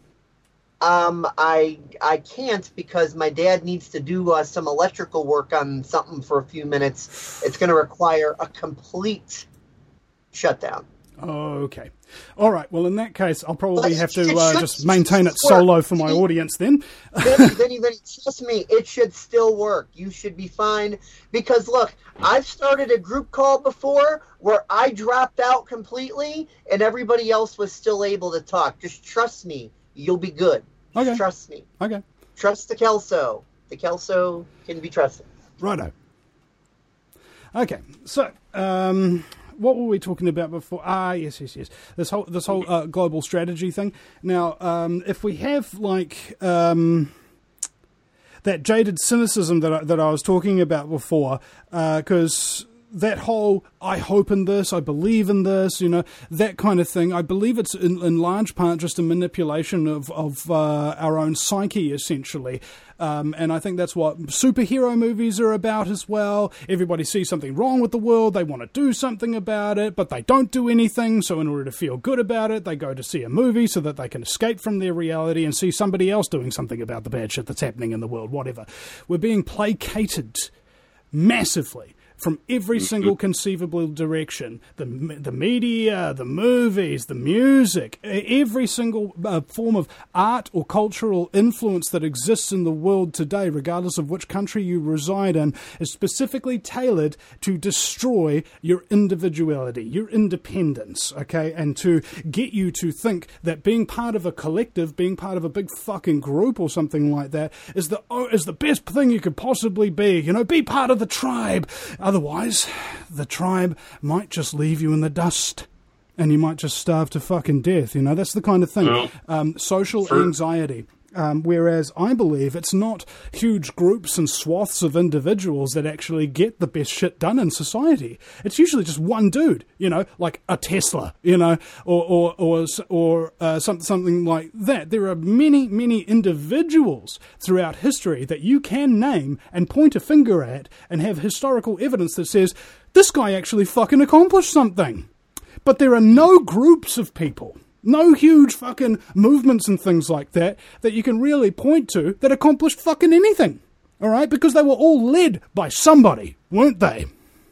Um, I I can't because my dad needs to do uh, some electrical work on something for a few minutes. It's going to require a complete shutdown. Okay. All right. Well, in that case, I'll probably But have it- to it uh, should just maintain it still solo work. for my audience then. Vinny, Vinny, Vinny, trust me, it should still work. You should be fine. Because, look, I've started a group call before where I dropped out completely and everybody else was still able to talk. Just trust me. You'll be good. Just Okay. trust me. Okay. Trust the Kelso. The Kelso can be trusted. Righto. Okay. So, um, what were we talking about before? Ah, yes, yes, yes. This whole this whole uh, global strategy thing. Now, um, if we have like um, that jaded cynicism that I, that I was talking about before, because that whole, I hope in this, I believe in this, you know, that kind of thing, I believe it's in, in large part just a manipulation of, of uh, our own psyche, essentially. Um, and I think that's what superhero movies are about as well. Everybody sees something wrong with the world, they want to do something about it, but they don't do anything, so in order to feel good about it, they go to see a movie so that they can escape from their reality and see somebody else doing something about the bad shit that's happening in the world, whatever. We're being placated massively from every single conceivable direction. The the media, the movies, the music, every single uh, form of art or cultural influence that exists in the world today, regardless of which country you reside in, is specifically tailored to destroy your individuality, your independence, okay? And to get you to think that being part of a collective, being part of a big fucking group or something like that is the, oh, is the best thing you could possibly be. You know, be part of the tribe. Otherwise, the tribe might just leave you in the dust and you might just starve to fucking death. You know, that's the kind of thing. Well, um, social for- anxiety. Um, whereas I believe it's not huge groups and swaths of individuals that actually get the best shit done in society. It's usually just one dude, you know, like a Tesla, you know, or or or, or uh, some, something like that. There are many, many individuals throughout history that you can name and point a finger at and have historical evidence that says, this guy actually fucking accomplished something. But there are no groups of people, no huge fucking movements and things like that that you can really point to that accomplished fucking anything. All right? Because they were all led by somebody, weren't they?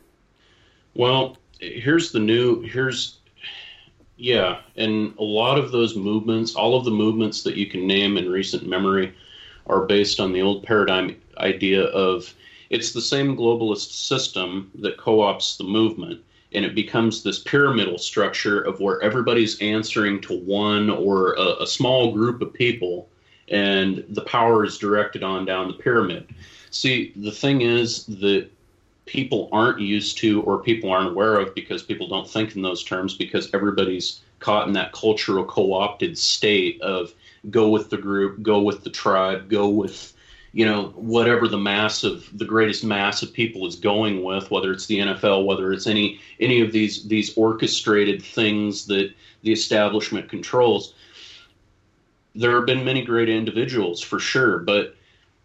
Well, here's the new, here's, yeah, and a lot of those movements, all of the movements that you can name in recent memory are based on the old paradigm idea of it's the same globalist system that co-opts the movement. And it becomes this pyramidal structure of where everybody's answering to one or a, a small group of people, and the power is directed on down the pyramid. See, the thing is that people aren't used to, or people aren't aware of, because people don't think in those terms, because everybody's caught in that cultural co-opted state of go with the group, go with the tribe, go with, you know, whatever the mass of the greatest mass of people is going with, whether it's the N F L, whether it's any any of these these orchestrated things that the establishment controls. There have been many great individuals for sure, but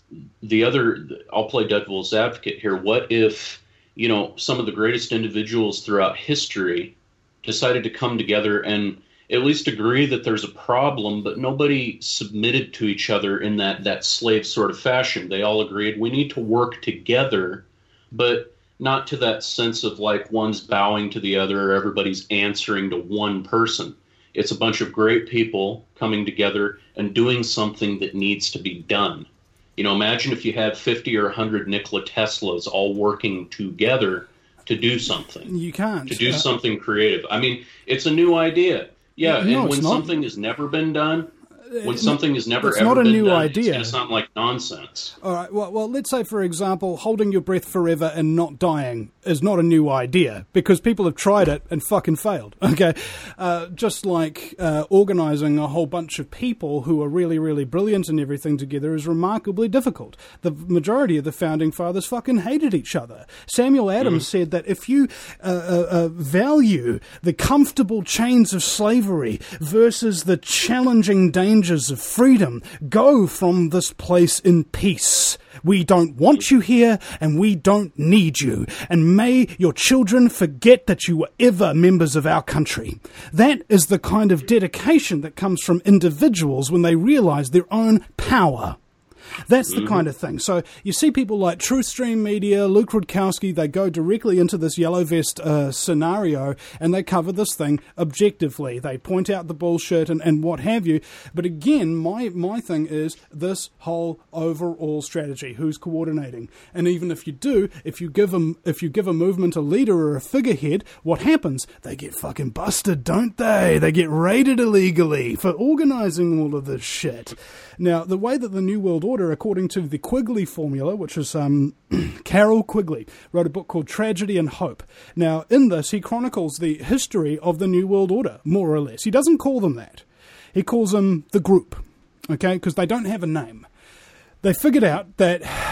the other, I'll play devil's advocate here. What if, you know, some of the greatest individuals throughout history decided to come together and at least agree that there's a problem, but nobody submitted to each other in that, that slave sort of fashion. They all agreed we need to work together, but not to that sense of like one's bowing to the other or everybody's answering to one person. It's a bunch of great people coming together and doing something that needs to be done. You know, imagine if you had fifty or one hundred Nikola Teslas all working together to do something. You can't. To do uh, something creative. I mean, it's a new idea. Yeah, no, and when not. something has never been done, when It's something not- has never it's ever not a been new done, idea. it's going to sound like nonsense. All right, well, well, let's say, for example, holding your breath forever and not dying is not a new idea, because people have tried it and fucking failed, okay? Uh, just like uh, organising a whole bunch of people who are really, really brilliant and everything together is remarkably difficult. The majority of the Founding Fathers fucking hated each other. Samuel Adams mm. said that if you uh, uh, uh, value the comfortable chains of slavery versus the challenging dangers of freedom, go from this place in peace. We don't want you here, and we don't need you. And may your children forget that you were ever members of our country. That is the kind of dedication that comes from individuals when they realize their own power. That's the mm-hmm. kind of thing. So you see people like TruthStream Media, Luke Rudkowski, they go directly into this yellow vest uh, scenario and they cover this thing objectively. They point out the bullshit and, and what have you. But again, my, my thing is this whole overall strategy. Who's coordinating? And even if you do, if you give them, if you give a movement a leader or a figurehead, what happens? They get fucking busted, don't they? They get raided illegally for organizing all of this shit. Now, the way that the New World Order, according to the Quigley formula, which is um, Carroll Quigley, wrote a book called Tragedy and Hope. Now, in this, he chronicles the history of the New World Order, more or less. He doesn't call them that. He calls them the group, okay, because they don't have a name. They figured out that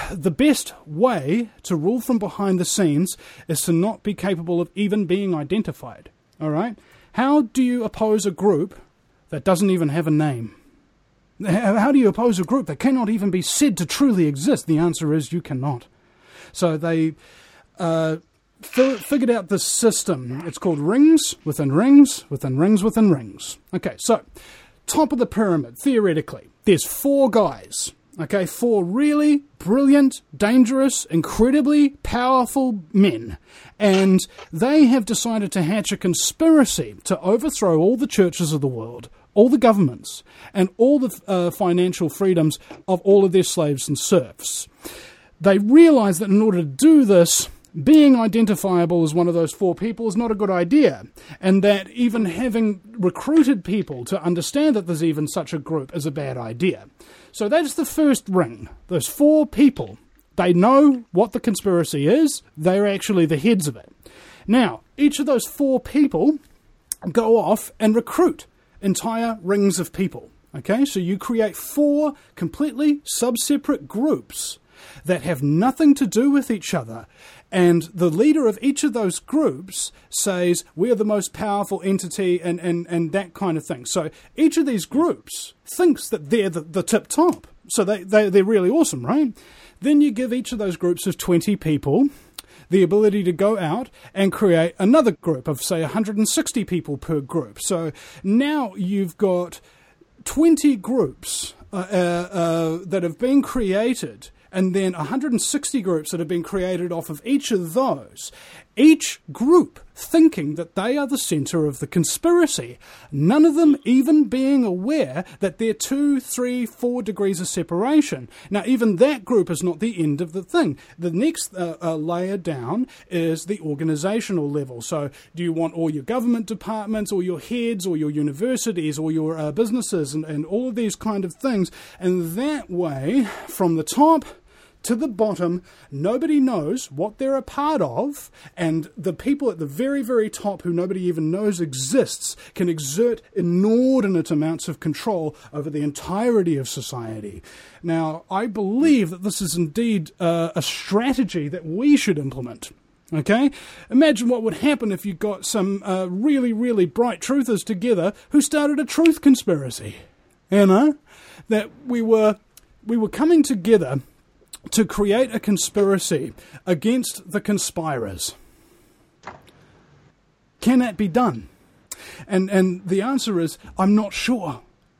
the best way to rule from behind the scenes is to not be capable of even being identified. All right? How do you oppose a group that doesn't even have a name? How do you oppose a group that cannot even be said to truly exist? The answer is you cannot. So they uh, f- figured out this system. It's called rings within rings within rings within rings. Okay, so top of the pyramid, theoretically, there's four guys. Okay, four really brilliant, dangerous, incredibly powerful men. And they have decided to hatch a conspiracy to overthrow all the churches of the world, all the governments, and all the uh, financial freedoms of all of their slaves and serfs. They realize that in order to do this, being identifiable as one of those four people is not a good idea, and that even having recruited people to understand that there's even such a group is a bad idea. So that's the first ring. Those four people, they know what the conspiracy is. They're actually the heads of it. Now, each of those four people go off and recruit entire rings of people. Okay, so you create four completely sub-separate groups that have nothing to do with each other. And the leader of each of those groups says, we are the most powerful entity, and, and, and that kind of thing. So each of these groups thinks that they're the, the tip top. So they, they, they're really awesome, right? Then you give each of those groups of twenty people the ability to go out and create another group of, say, one hundred sixty people per group. So now you've got twenty groups uh, uh, uh, that have been created, and then one hundred sixty groups that have been created off of each of those. Each group thinking that they are the centre of the conspiracy. None of them even being aware that they're two, three, four degrees of separation. Now, even that group is not the end of the thing. The next uh, uh, layer down is the organisational level. So do you want all your government departments, or your heads, or your universities, or your uh, businesses, and, and all of these kind of things? And that way, from the top to the bottom, nobody knows what they're a part of, and the people at the very, very top, who nobody even knows exists, can exert inordinate amounts of control over the entirety of society. Now, I believe that this is indeed uh, a strategy that we should implement. Okay? Imagine what would happen if you got some uh, really, really bright truthers together who started a truth conspiracy. You know? That we were we were coming together to create a conspiracy against the conspirers. Can that be done? And and the answer is, I'm not sure.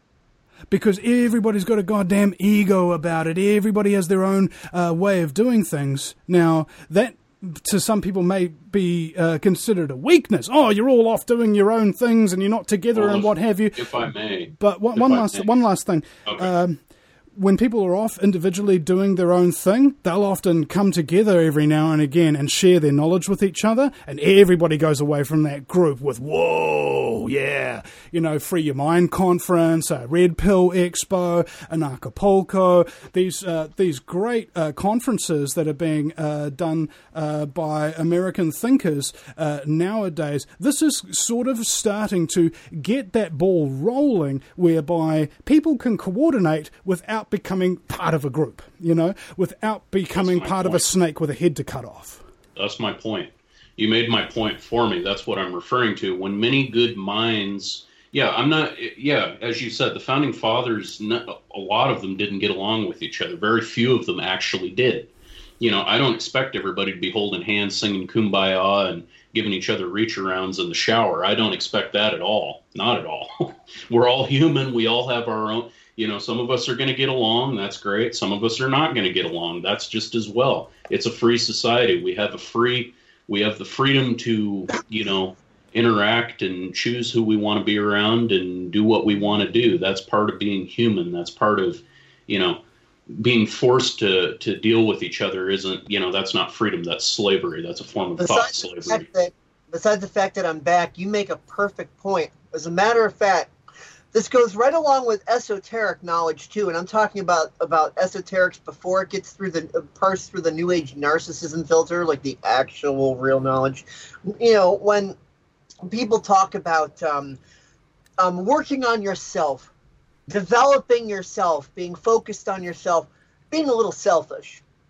Because everybody's got a goddamn ego about it. Everybody has their own uh, way of doing things. Now, that to some people may be uh, considered a weakness. Oh, you're all off doing your own things and you're not together, well, and if, what have you. If I may. But one, one last may. one last thing. Okay. Um, when people are off individually doing their own thing, they'll often come together every now and again and share their knowledge with each other, and everybody goes away from that group with, whoa, yeah, you know, Free Your Mind Conference, uh, Red Pill Expo, Anarchapulco, these uh, these great uh, conferences that are being uh, done uh, by American thinkers uh, nowadays. This is sort of starting to get that ball rolling, whereby people can coordinate without becoming part of a group, you know, without becoming part point. of a snake with a head to cut off. That's my point. You made my point for me. That's what I'm referring to. When many good minds, yeah, I'm not, yeah, as you said, the founding fathers, a lot of them didn't get along with each other. Very few of them actually did. You know, I don't expect everybody to be holding hands, singing Kumbaya and giving each other reach-arounds in the shower. I don't expect that at all. Not at all. We're all human. We all have our own. You know, some of us are going to get along. That's great. Some of us are not going to get along. That's just as well. It's a free society. We have a free, we have the freedom to, you know, interact and choose who we want to be around and do what we want to do. That's part of being human. That's part of, you know, being forced to, to deal with each other isn't, you know, that's not freedom. That's slavery. That's a form of besides thought slavery. The fact that, besides the fact that I'm back, you make a perfect point. As a matter of fact, this goes right along with esoteric knowledge too, and I'm talking about about esoterics before it gets through the uh, parsed through the New Age narcissism filter, like the actual real knowledge. You know, when people talk about um, um, working on yourself, developing yourself, being focused on yourself, being a little selfish.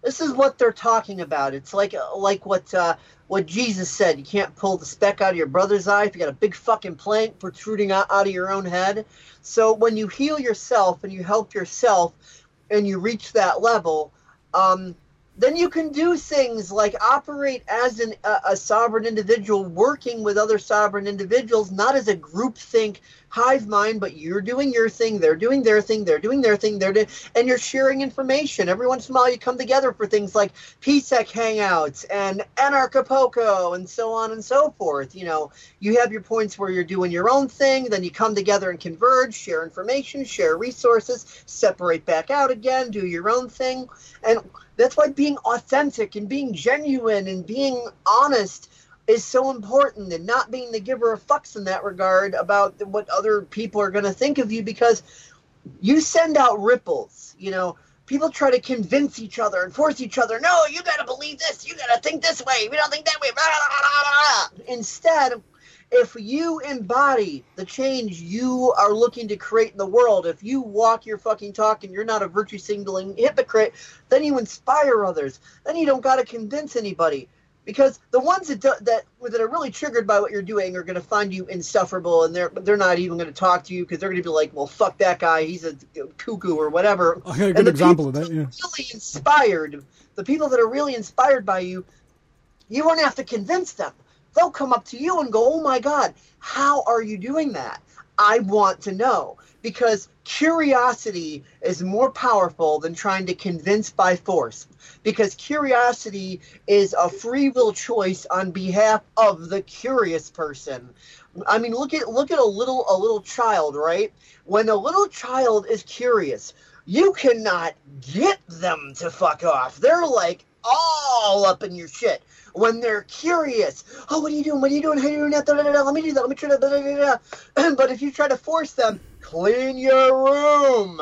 This is what they're talking about. It's like like what uh, what Jesus said. You can't pull the speck out of your brother's eye if you got a big fucking plank protruding out, out of your own head. So when you heal yourself and you help yourself and you reach that level, um, then you can do things like operate as an, a, a sovereign individual, working with other sovereign individuals, not as a groupthink hive mind, but you're doing your thing, they're doing their thing, they're doing their thing, they're do- and you're sharing information. Every once in a while you come together for things like P SEC hangouts and Anarchapulco and so on and so forth. You know, you have your points where you're doing your own thing, then you come together and converge, share information, share resources, separate back out again, do your own thing. And that's why being authentic and being genuine and being honest is so important, and not being the giver of fucks in that regard about what other people are going to think of you, because you send out ripples. You know, people try to convince each other and force each other, no, you got to believe this, you got to think this way, we don't think that way. Blah, blah, blah, blah. Instead, if you embody the change you are looking to create in the world, if you walk your fucking talk and you're not a virtue signaling hypocrite, then you inspire others. Then you don't got to convince anybody. Because the ones that do, that that are really triggered by what you're doing are going to find you insufferable, and they're they're not even going to talk to you because they're going to be like, well, fuck that guy, he's a cuckoo or whatever. I got a good example of that. Yeah. Really inspired, the people that are really inspired by you, you won't have to convince them. They'll come up to you and go, oh my God, how are you doing that? I want to know. Because curiosity is more powerful than trying to convince by force. Because curiosity is a free will choice on behalf of the curious person. I mean, look at look at a little a little child, right? When a little child is curious, you cannot get them to fuck off. They're like all up in your shit. When they're curious, oh, what are you doing? What are you doing? How are you doing that? Da, da, da, da. Let me do that. Let me try that. Da, da, da, da. But if you try to force them, clean your room.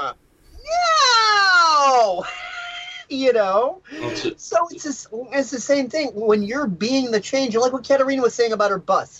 No! You know? So it's just, it's the same thing. When you're being the change, like what Katerina was saying about her bus.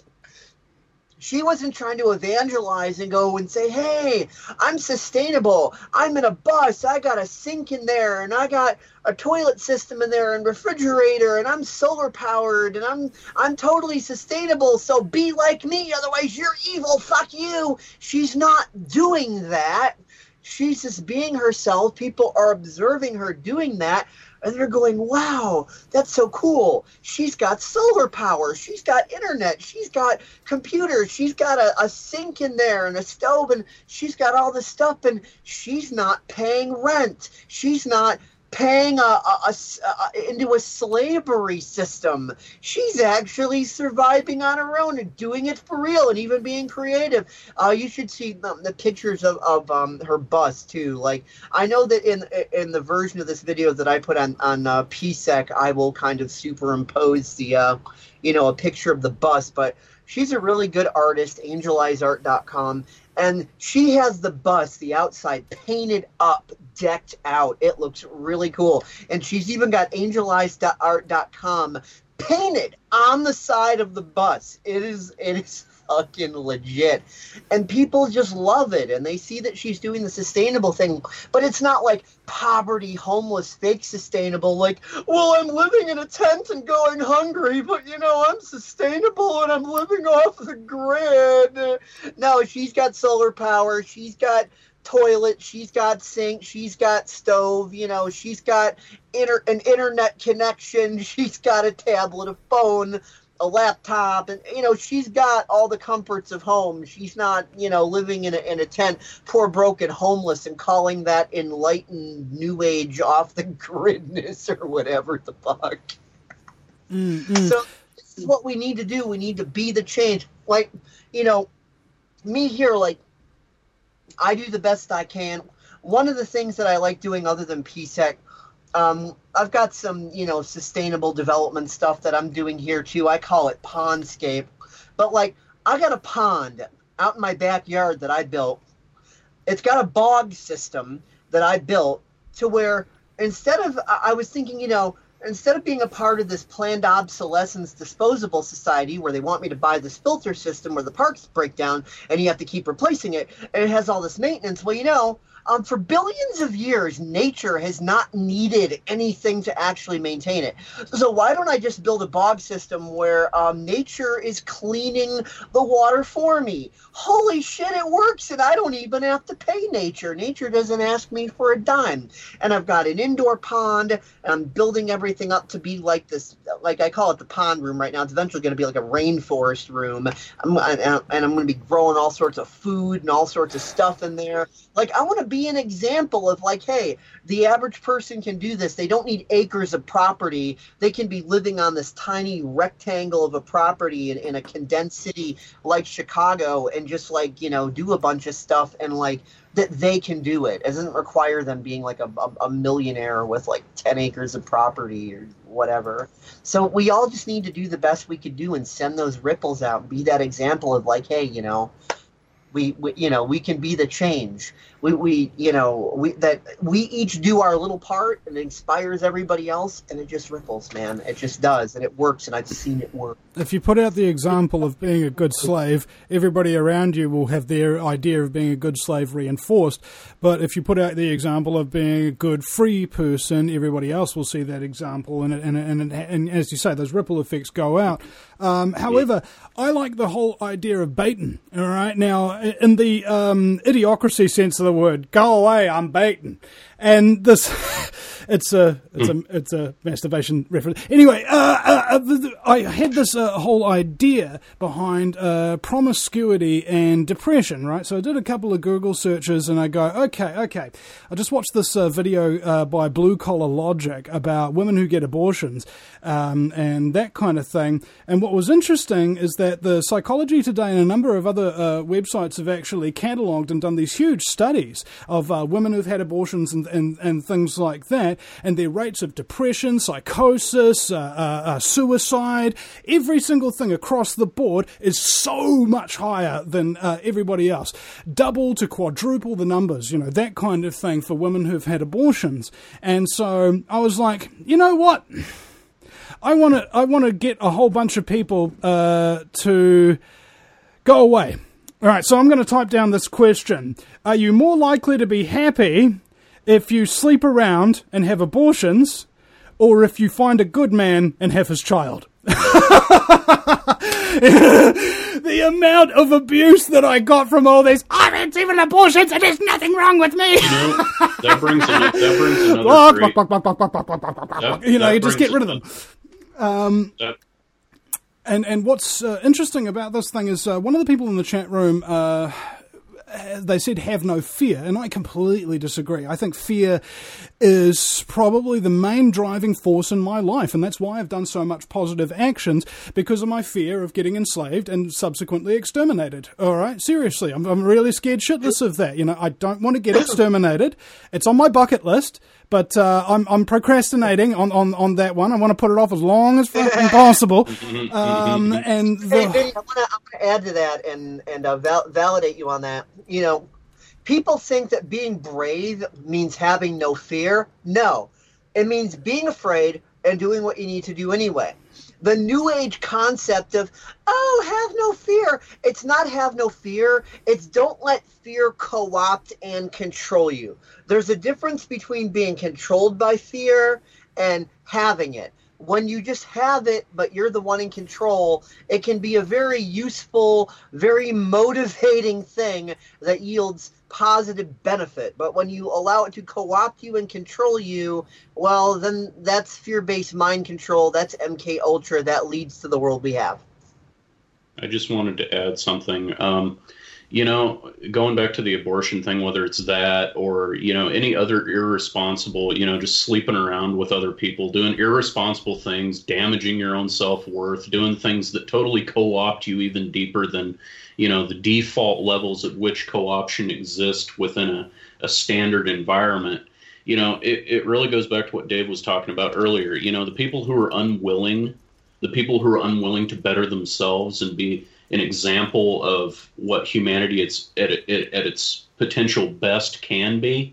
She wasn't trying to evangelize and go and say, hey, I'm sustainable. I'm in a bus. I got a sink in there, and I got a toilet system in there, and refrigerator, and I'm solar powered, and I'm I'm totally sustainable. So be like me, otherwise you're evil. Fuck you. She's not doing that. She's just being herself. People are observing her doing that. And they're going, wow, that's so cool. She's got solar power. She's got internet. She's got computers. She's got a, a sink in there and a stove. And she's got all this stuff. And she's not paying rent. She's not paying a, a, a, a, into a slavery system. She's actually surviving on her own and doing it for real and even being creative. Uh, you should see the, the pictures of, of um, her bus too. Like, I know that in in the version of this video that I put on, on uh, P SEC, I will kind of superimpose the, uh, you know, a picture of the bus, but she's a really good artist, angel eyes art dot com. And she has the bus, the outside, painted up, decked out. It looks really cool. And she's even got angel eyes art dot com painted on the side of the bus. It is it is fucking legit. And people just love it. And they see that she's doing the sustainable thing. But it's not like poverty, homeless, fake sustainable. Like, well, I'm living in a tent and going hungry, but, you know, I'm sustainable and I'm living off the grid. No, she's got solar power. She's got toilet. She's got sink. She's got stove. You know, she's got inter- an internet connection. She's got a tablet, a phone, a laptop, and, you know, she's got all the comforts of home. She's not, you know, living in a, in a tent, poor, broken, homeless, and calling that enlightened new age off the gridness or whatever the fuck. Mm-hmm. So this is what we need to do. We need to be the change. Like, you know, me here, like, I do the best I can. One of the things that I like doing other than P SEC, Um, I've got some, you know, sustainable development stuff that I'm doing here too. I call it Pondscape. But, like, I got a pond out in my backyard that I built. It's got a bog system that I built to where instead of, I was thinking, you know, instead of being a part of this planned obsolescence disposable society where they want me to buy this filter system where the parts break down and you have to keep replacing it, and it has all this maintenance, well, you know, Um, for billions of years, nature has not needed anything to actually maintain it. So why don't I just build a bog system where um, nature is cleaning the water for me? Holy shit, it works, and I don't even have to pay nature. Nature doesn't ask me for a dime. And I've got an indoor pond, and I'm building everything up to be like this, like I call it the pond room right now. It's eventually going to be like a rainforest room. I'm, and I'm going to be growing all sorts of food and all sorts of stuff in there. Like, I want to be an example of like, hey, the average person can do this. They don't need acres of property. They can be living on this tiny rectangle of a property in, in a condensed city like Chicago and just like, you know, do a bunch of stuff and like that they can do it. It doesn't require them being like a, a, a millionaire with like ten acres of property or whatever. So we all just need to do the best we could do and send those ripples out and be that example of like, hey, you know, We, we, you know, we can be the change. We, we, you know, we that we each do our little part, and it inspires everybody else, and it just ripples, man. It just does, and it works, and I've seen it work. If you put out the example of being a good slave, everybody around you will have their idea of being a good slave reinforced. But if you put out the example of being a good free person, everybody else will see that example, and and and, and, and as you say, those ripple effects go out. Um, however, I like the whole idea of baiting. All right, now in the um, idiocracy sense of the word, go away, I'm baiting. And this, it's a it's a it's a masturbation reference. Anyway, uh, uh, I had this uh, whole idea behind uh, promiscuity and depression, right? So I did a couple of Google searches, and I go, okay, okay. I just watched this uh, video uh, by Blue Collar Logic about women who get abortions um, and that kind of thing. And what was interesting is that the Psychology Today and a number of other uh, websites have actually catalogued and done these huge studies of uh, women who've had abortions and And, and things like that, and their rates of depression, psychosis, uh, uh, uh, suicide, every single thing across the board is so much higher than uh, everybody else. Double to quadruple the numbers, you know, that kind of thing for women who've had abortions. And so I was like, you know what? I want to I want to get a whole bunch of people uh, to go away. All right, so I'm going to type down this question. Are you more likely to be happy if you sleep around and have abortions, or if you find a good man and have his child? The amount of abuse that I got from all this, I've had seven abortions and there's nothing wrong with me. You know, that brings another, that brings another great, that, you know, you just get rid of them. Um, that, and, and what's uh, interesting about this thing is uh, one of the people in the chat room, uh, they said have no fear, and I completely disagree. I think fear is probably the main driving force in my life, and that's why I've done so much positive actions, because of my fear of getting enslaved and subsequently exterminated. All right, seriously, I'm, I'm really scared shitless of that. You know, I don't want to get exterminated. It's on my bucket list, but uh, I'm, I'm procrastinating on, on, on that one. I want to put it off as long as fucking possible. Um, and the... Hey, Vinny, I want to add to that and and uh, val- validate you on that. You know, people think that being brave means having no fear. No, it means being afraid and doing what you need to do anyway. The New Age concept of, oh, have no fear. It's not have no fear. It's don't let fear co-opt and control you. There's a difference between being controlled by fear and having it. When you just have it, but you're the one in control, it can be a very useful, very motivating thing that yields positive benefit. But when you allow it to co-opt you and control you, well, then that's fear-based mind control. That's M K Ultra. That leads to the world we have. I just wanted to add something. Um, you know, going back to the abortion thing, whether it's that or, you know, any other irresponsible, you know, just sleeping around with other people, doing irresponsible things, damaging your own self-worth, doing things that totally co-opt you even deeper than, you know, the default levels at which co-option exist within a, a standard environment. You know, it, it really goes back to what Dave was talking about earlier. You know, the people who are unwilling, the people who are unwilling to better themselves and be an example of what humanity it's at, at, at its potential best can be,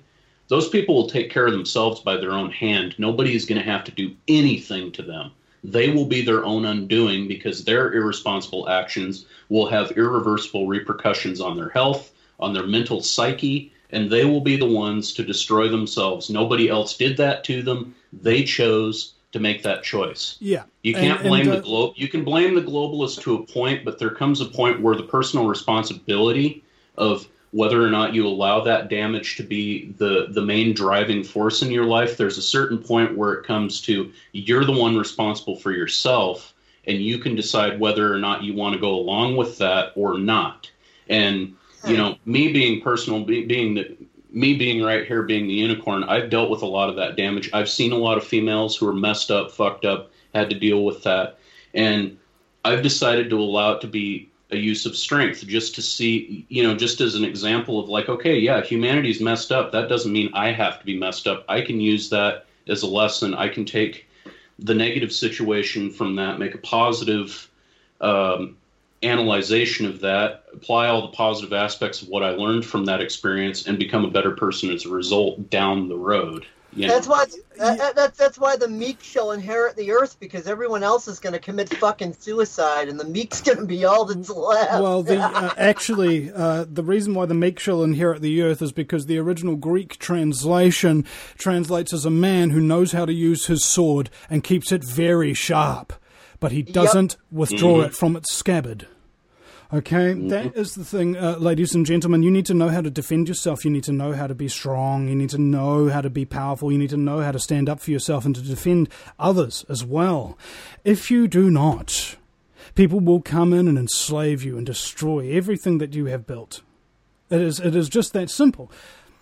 Those people will take care of themselves by their own hand. Nobody is going to have to do anything to them. They will be their own undoing because their irresponsible actions will have irreversible repercussions on their health, on their mental psyche, and they will be the ones to destroy themselves. Nobody else did that to them. They chose to make that choice. Yeah. You can't and, blame and, uh, the glo- You can blame the globalists to a point, but there comes a point where the personal responsibility of whether or not you allow that damage to be the, the main driving force in your life, there's a certain point where it comes to you're the one responsible for yourself, and you can decide whether or not you want to go along with that or not. And, you know, me being personal, be, being the, me being right here, being the unicorn, I've dealt with a lot of that damage. I've seen a lot of females who are messed up, fucked up, had to deal with that. And I've decided to allow it to be a use of strength, just to see, you know, just as an example of like, okay, yeah, humanity's messed up. That doesn't mean I have to be messed up. I can use that as a lesson. I can take the negative situation from that, make a positive um, analyzation of that, apply all the positive aspects of what I learned from that experience, and become a better person as a result down the road. You know? That's why that, that's that's why the meek shall inherit the earth, because everyone else is going to commit fucking suicide, and the meek's going to be all that's left. Well, the, uh, actually, uh, the reason why the meek shall inherit the earth is because the original Greek translation translates as a man who knows how to use his sword and keeps it very sharp, but he doesn't yep. withdraw mm-hmm. it from its scabbard. Okay, mm-hmm. that is the thing, uh, ladies and gentlemen. You need to know how to defend yourself. You need to know how to be strong. You need to know how to be powerful. You need to know how to stand up for yourself and to defend others as well. If you do not, people will come in and enslave you and destroy everything that you have built. It is, it is just that simple.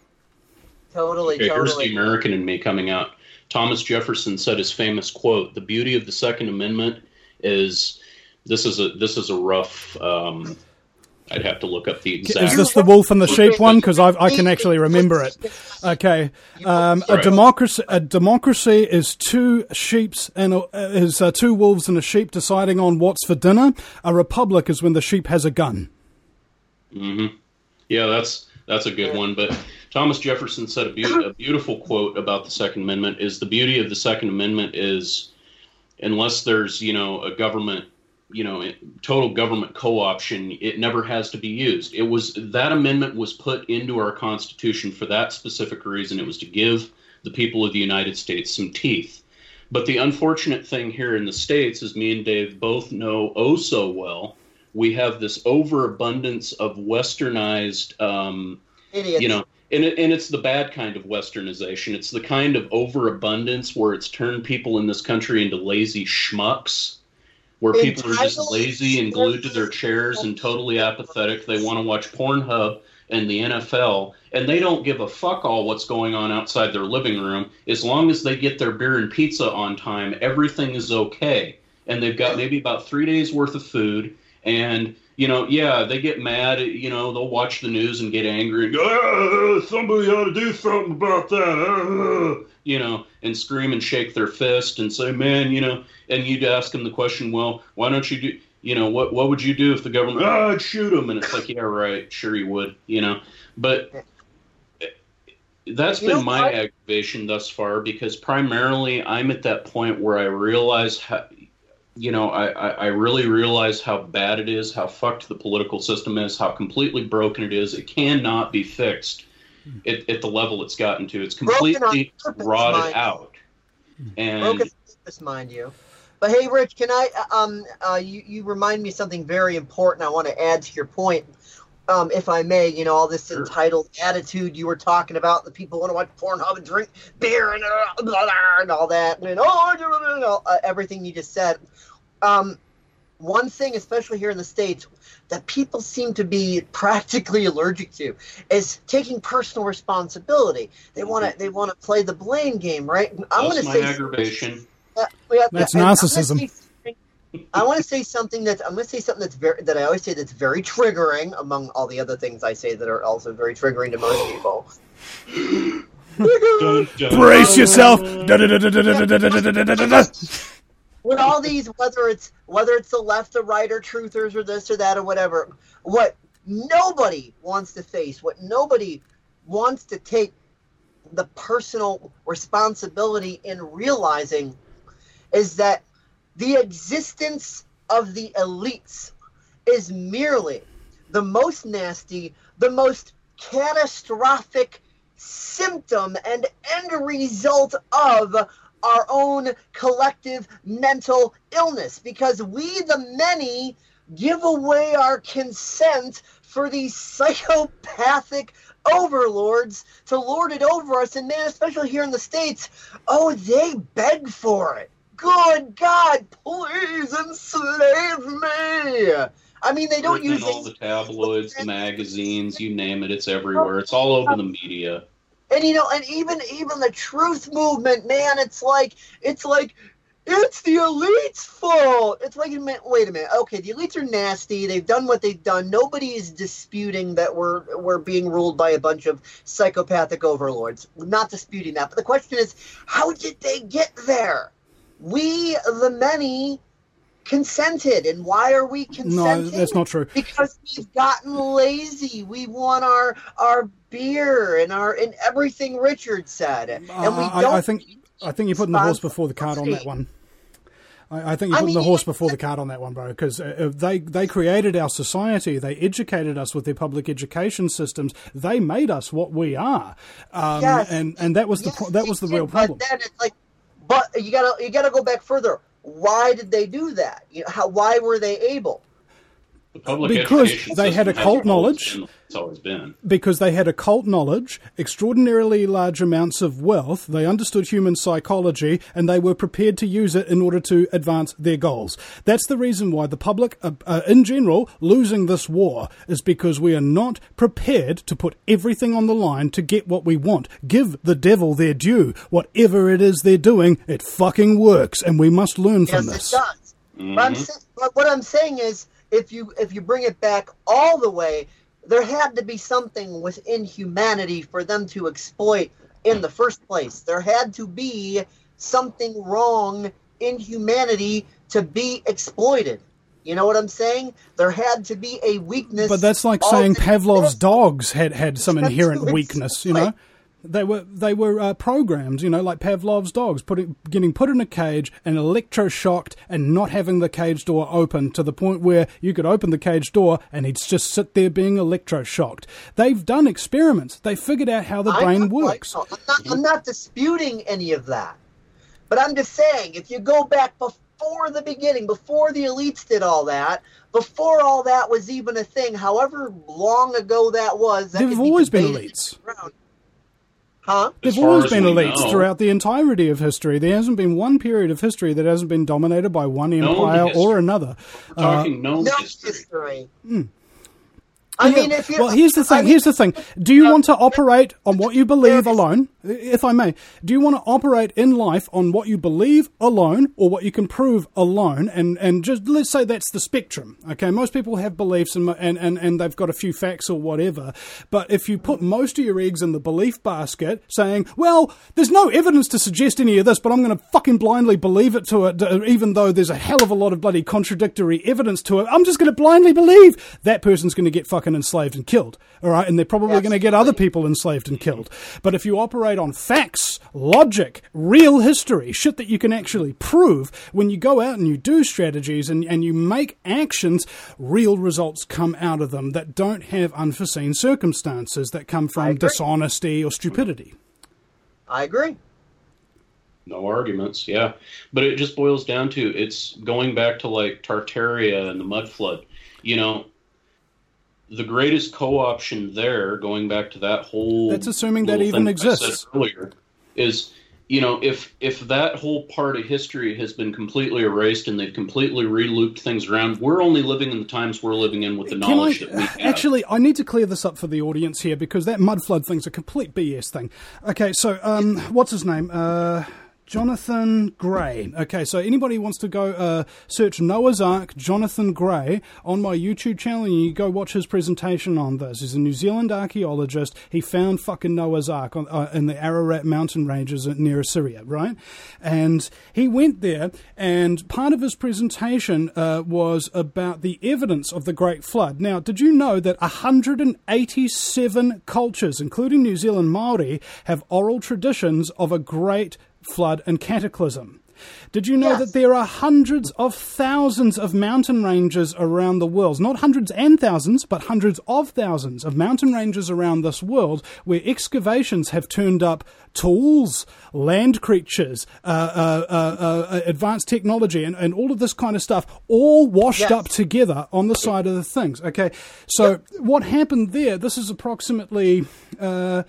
Totally, okay, totally. Here's the American in me coming out. Thomas Jefferson said his famous quote, "The beauty of the Second Amendment is..." This is a this is a rough. Um, I'd have to look up the exact. Is this the wolf and the sheep one? Because I I can actually remember it. Okay, um, a democracy a democracy is two sheeps and a, is uh, two wolves and a sheep deciding on what's for dinner. A republic is when the sheep has a gun. Mm-hmm. Yeah, that's that's a good one. But Thomas Jefferson said a, be- a beautiful quote about the Second Amendment. Is the beauty of the Second Amendment is unless there's you know a government. you know, total government co-option, it never has to be used. It was that amendment was put into our Constitution for that specific reason. It was to give the people of the United States some teeth. But the unfortunate thing here in the States, as me and Dave both know oh so well, we have this overabundance of westernized, um, Idiots. you know, and, it, and it's the bad kind of westernization. It's the kind of overabundance where it's turned people in this country into lazy schmucks. Where people are just lazy and glued to their chairs and totally apathetic. They want to watch Pornhub and the N F L, and they don't give a fuck all what's going on outside their living room. As long as they get their beer and pizza on time, everything is okay. And they've got maybe about three days worth of food. And, you know, yeah, they get mad. You know, they'll watch the news and get angry and go, ah, somebody ought to do something about that. Ah, you know, and scream and shake their fist and say, man, you know, and you'd ask them the question, well, why don't you do, you know, what what would you do if the government, ah, I'd shoot them. And it's like, yeah, right, sure you would, you know. But that's you been know, my I, aggravation thus far, because primarily I'm at that point where I realize how, you know, I, I, I really realize how bad it is, how fucked the political system is, how completely broken it is. It cannot be fixed at, at the level it's gotten to. It's completely rotted out. And broken on purpose, mind you. But hey, Rich, can I? Um, uh, you you remind me of something very important. I want to add to your point, um, if I may. You know, all this sure. entitled attitude you were talking about. The people want to watch Pornhub and drink beer and, uh, blah, blah, and all that, and oh, uh, everything you just said. Um, one thing, especially here in the States, that people seem to be practically allergic to is taking personal responsibility. They want to they want to play the blame game, right? I'm That's going to my say aggravation. Uh, yeah, that's and narcissism. I want to say something that's I'm going to say something that's very that I always say that's very triggering among all the other things I say that are also very triggering to most people. Dun, dun, Brace dun, yourself. dun. With all these, whether it's whether it's the left or right or truthers or this or that or whatever, what nobody wants to face, what nobody wants to take the personal responsibility in realizing is that the existence of the elites is merely the most nasty, the most catastrophic symptom and end result of our own collective mental illness, because we, the many, give away our consent for these psychopathic overlords to lord it over us. And man, especially here in the States, oh, they beg for it. Good God, please enslave me. I mean, they don't use all the tabloids, the magazines, you name it, it's everywhere. It's all over the media. And you know, and even even the truth movement, man, it's like it's like it's the elites' fault. It's like, wait a minute, okay, the elites are nasty. They've done what they've done. Nobody is disputing that we're we're being ruled by a bunch of psychopathic overlords. We're not disputing that. But the question is, how did they get there? We, the many, consented. And why are we consenting? No, that's not true. Because we've gotten lazy. We want our our beer and our and everything Richard said. And uh, we I, don't I think I think you're putting the horse before the cart on that one. I, I think you're putting I mean, the horse before the cart on that one, bro, because uh, they, they created our society. They educated us with their public education systems. They made us what we are. Um, yes. and, and that was the yes, that was the did, real problem. But then it's like, but you gotta you gotta go back further. Why did they do that? You know, how why were they able? The public because they had occult knowledge. It's always been. Because they had occult knowledge, extraordinarily large amounts of wealth, they understood human psychology, and they were prepared to use it in order to advance their goals. That's the reason why the public, uh, uh, in general, losing this war is because we are not prepared to put everything on the line to get what we want. Give the devil their due. Whatever it is they're doing, it fucking works, and we must learn yes, from this. It does. Mm-hmm. But, I'm sa- but what I'm saying is, if you if you bring it back all the way, there had to be something within humanity for them to exploit in the first place. There had to be something wrong in humanity to be exploited. You know what I'm saying? There had to be a weakness. But that's like saying Pavlov's dogs had, had some inherent weakness, you know? They were they were uh, programmed, you know, like Pavlov's dogs, putting getting put in a cage and electroshocked and not having the cage door open to the point where you could open the cage door and he'd just sit there being electroshocked. They've done experiments. They figured out how the I'm brain not, works. I'm not, I'm not disputing any of that. But I'm just saying, if you go back before the beginning, before the elites did all that, before all that was even a thing, however long ago that was, that They've always been elites. Around. Huh? There've always been elites know. throughout the entirety of history. There hasn't been one period of history that hasn't been dominated by one empire or another. We're talking uh, known no history. history. Mm. I yeah. mean, if you well, here's the thing. I mean, here's the thing. Do you uh, want to operate on what you believe alone? If I may, do you want to operate in life on what you believe alone, or what you can prove alone? And and just let's say that's the spectrum. Okay, most people have beliefs and and and, and they've got a few facts or whatever. But if you put most of your eggs in the belief basket, saying, "Well, there's no evidence to suggest any of this, but I'm going to fucking blindly believe it to it, even though there's a hell of a lot of bloody contradictory evidence to it. I'm just going to blindly believe," that person's going to get fucking enslaved and killed, all right? And they're probably going to get other people enslaved and killed. But if you operate on facts, logic, real history, shit that you can actually prove, when you go out and you do strategies and, and you make actions, real results come out of them that don't have unforeseen circumstances that come from dishonesty or stupidity. I agree. No arguments, yeah. But it just boils down to, it's going back to like Tartaria and the mud flood. You know, the greatest co-option there, going back to that whole... That's assuming that even exists. I said earlier, is, you know, if if that whole part of history has been completely erased and they've completely re-looped things around, we're only living in the times we're living in with the Can knowledge I, that we have. Actually, I need to clear this up for the audience here, because that mud flood thing's a complete B S thing. Okay, so, um, what's his name? Uh... Jonathan Gray. Okay, so anybody wants to go uh, search Noah's Ark, Jonathan Gray, on my YouTube channel, and you go watch his presentation on this. He's a New Zealand archaeologist. He found fucking Noah's Ark on, uh, in the Ararat mountain ranges near Assyria, right? And he went there, and part of his presentation uh, was about the evidence of the Great Flood. Now, did you know that one hundred eighty-seven cultures, including New Zealand Māori, have oral traditions of a great flood and cataclysm? Did you know yes. that there are hundreds of thousands of mountain ranges around the world? Not hundreds and thousands, but hundreds of thousands of mountain ranges around this world where excavations have turned up tools, land creatures, uh, uh, uh, uh, advanced technology, and, and all of this kind of stuff, all washed yes. up together on the side of the things. Okay, so yep. what happened there, this is approximately uh,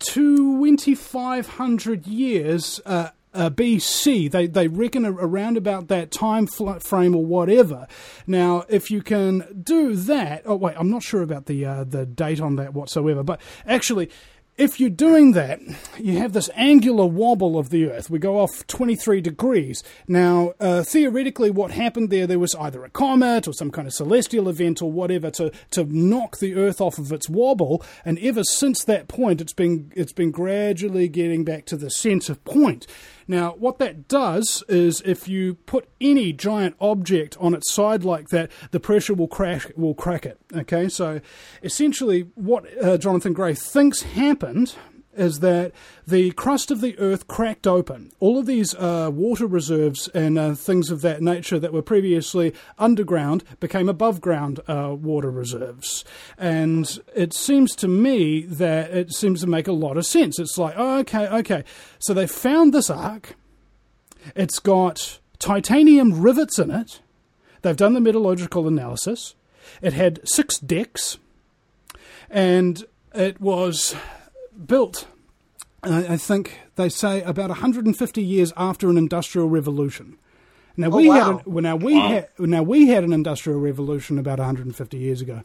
twenty-five hundred years uh Uh, B C, they they reckon around about that time frame or whatever. Now, if you can do that, oh wait, I'm not sure about the uh, the date on that whatsoever, but actually, if you're doing that, you have this angular wobble of the Earth. We go off twenty-three degrees. Now, uh, theoretically, what happened there, there was either a comet or some kind of celestial event or whatever to, to knock the Earth off of its wobble, and ever since that point, it's been it's been gradually getting back to the centre point. Now, what that does is if you put any giant object on its side like that, the pressure will crash, will crack it. Okay, so essentially what uh, Jonathan Gray thinks happened is that the crust of the Earth cracked open. All of these uh, water reserves and uh, things of that nature that were previously underground became above ground uh, water reserves. And it seems to me that it seems to make a lot of sense. It's like, oh, okay, okay. So they found this ark. It's got titanium rivets in it. They've done the metallurgical analysis. It had six decks. And it was built, I think they say, about one hundred fifty years after an industrial revolution. Now we oh, wow. had a, now we wow. had now we had an industrial revolution about one hundred fifty years ago.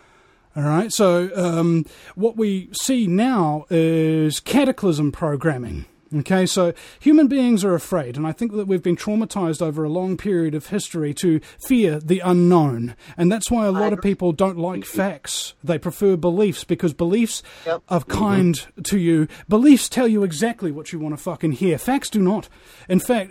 All right, so um, what we see now is cataclysm programming. Okay, so human beings are afraid, and I think that we've been traumatized over a long period of history to fear the unknown. And that's why a lot of people don't like facts. They prefer beliefs, because beliefs yep. are kind mm-hmm. to you. Beliefs tell you exactly what you want to fucking hear. Facts do not. In fact,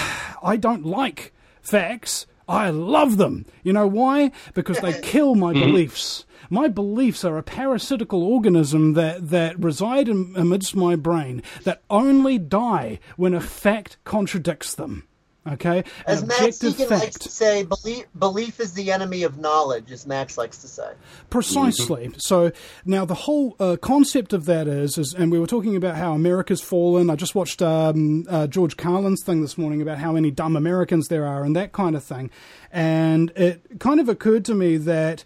I don't like facts. I love them. You know why? Because they kill my beliefs. My beliefs are a parasitical organism that, that reside in, amidst my brain that only die when a fact contradicts them. Okay? As Max Egan likes to say, belief, belief is the enemy of knowledge, as Max likes to say. Precisely. Mm-hmm. So now the whole uh, concept of that is, is, and we were talking about how America's fallen. I just watched um, uh, George Carlin's thing this morning about how many dumb Americans there are and that kind of thing. And it kind of occurred to me that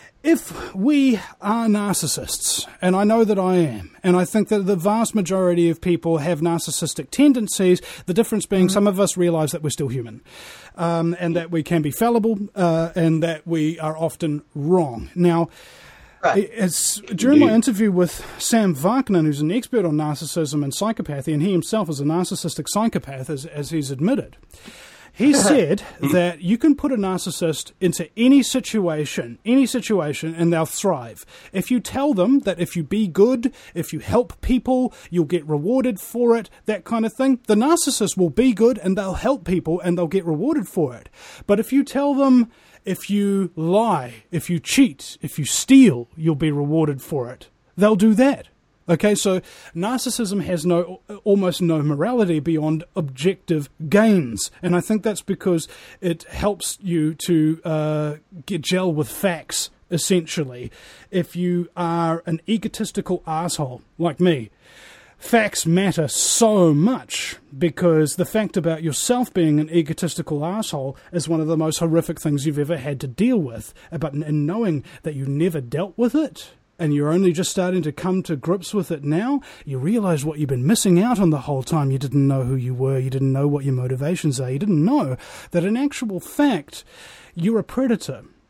if we are narcissists, and I know that I am, and I think that the vast majority of people have narcissistic tendencies, the difference being mm-hmm. some of us realize that we're still human, um, and that we can be fallible, uh, and that we are often wrong. Now, right. it's, during my interview with Sam Wagner, who's an expert on narcissism and psychopathy, and he himself is a narcissistic psychopath, as, as he's admitted, he said that you can put a narcissist into any situation, any situation, and they'll thrive. If you tell them that if you be good, if you help people, you'll get rewarded for it, that kind of thing, the narcissist will be good and they'll help people and they'll get rewarded for it. But if you tell them if you lie, if you cheat, if you steal, you'll be rewarded for it, they'll do that. Okay, so narcissism has no, almost no morality beyond objective gains. And I think that's because it helps you to uh, get gel with facts, essentially. If you are an egotistical asshole like me, facts matter so much, because the fact about yourself being an egotistical asshole is one of the most horrific things you've ever had to deal with. But in knowing that you never dealt with it, and you're only just starting to come to grips with it now, you realize what you've been missing out on the whole time. You didn't know who you were. You didn't know what your motivations are. You didn't know that in actual fact, you're a predator.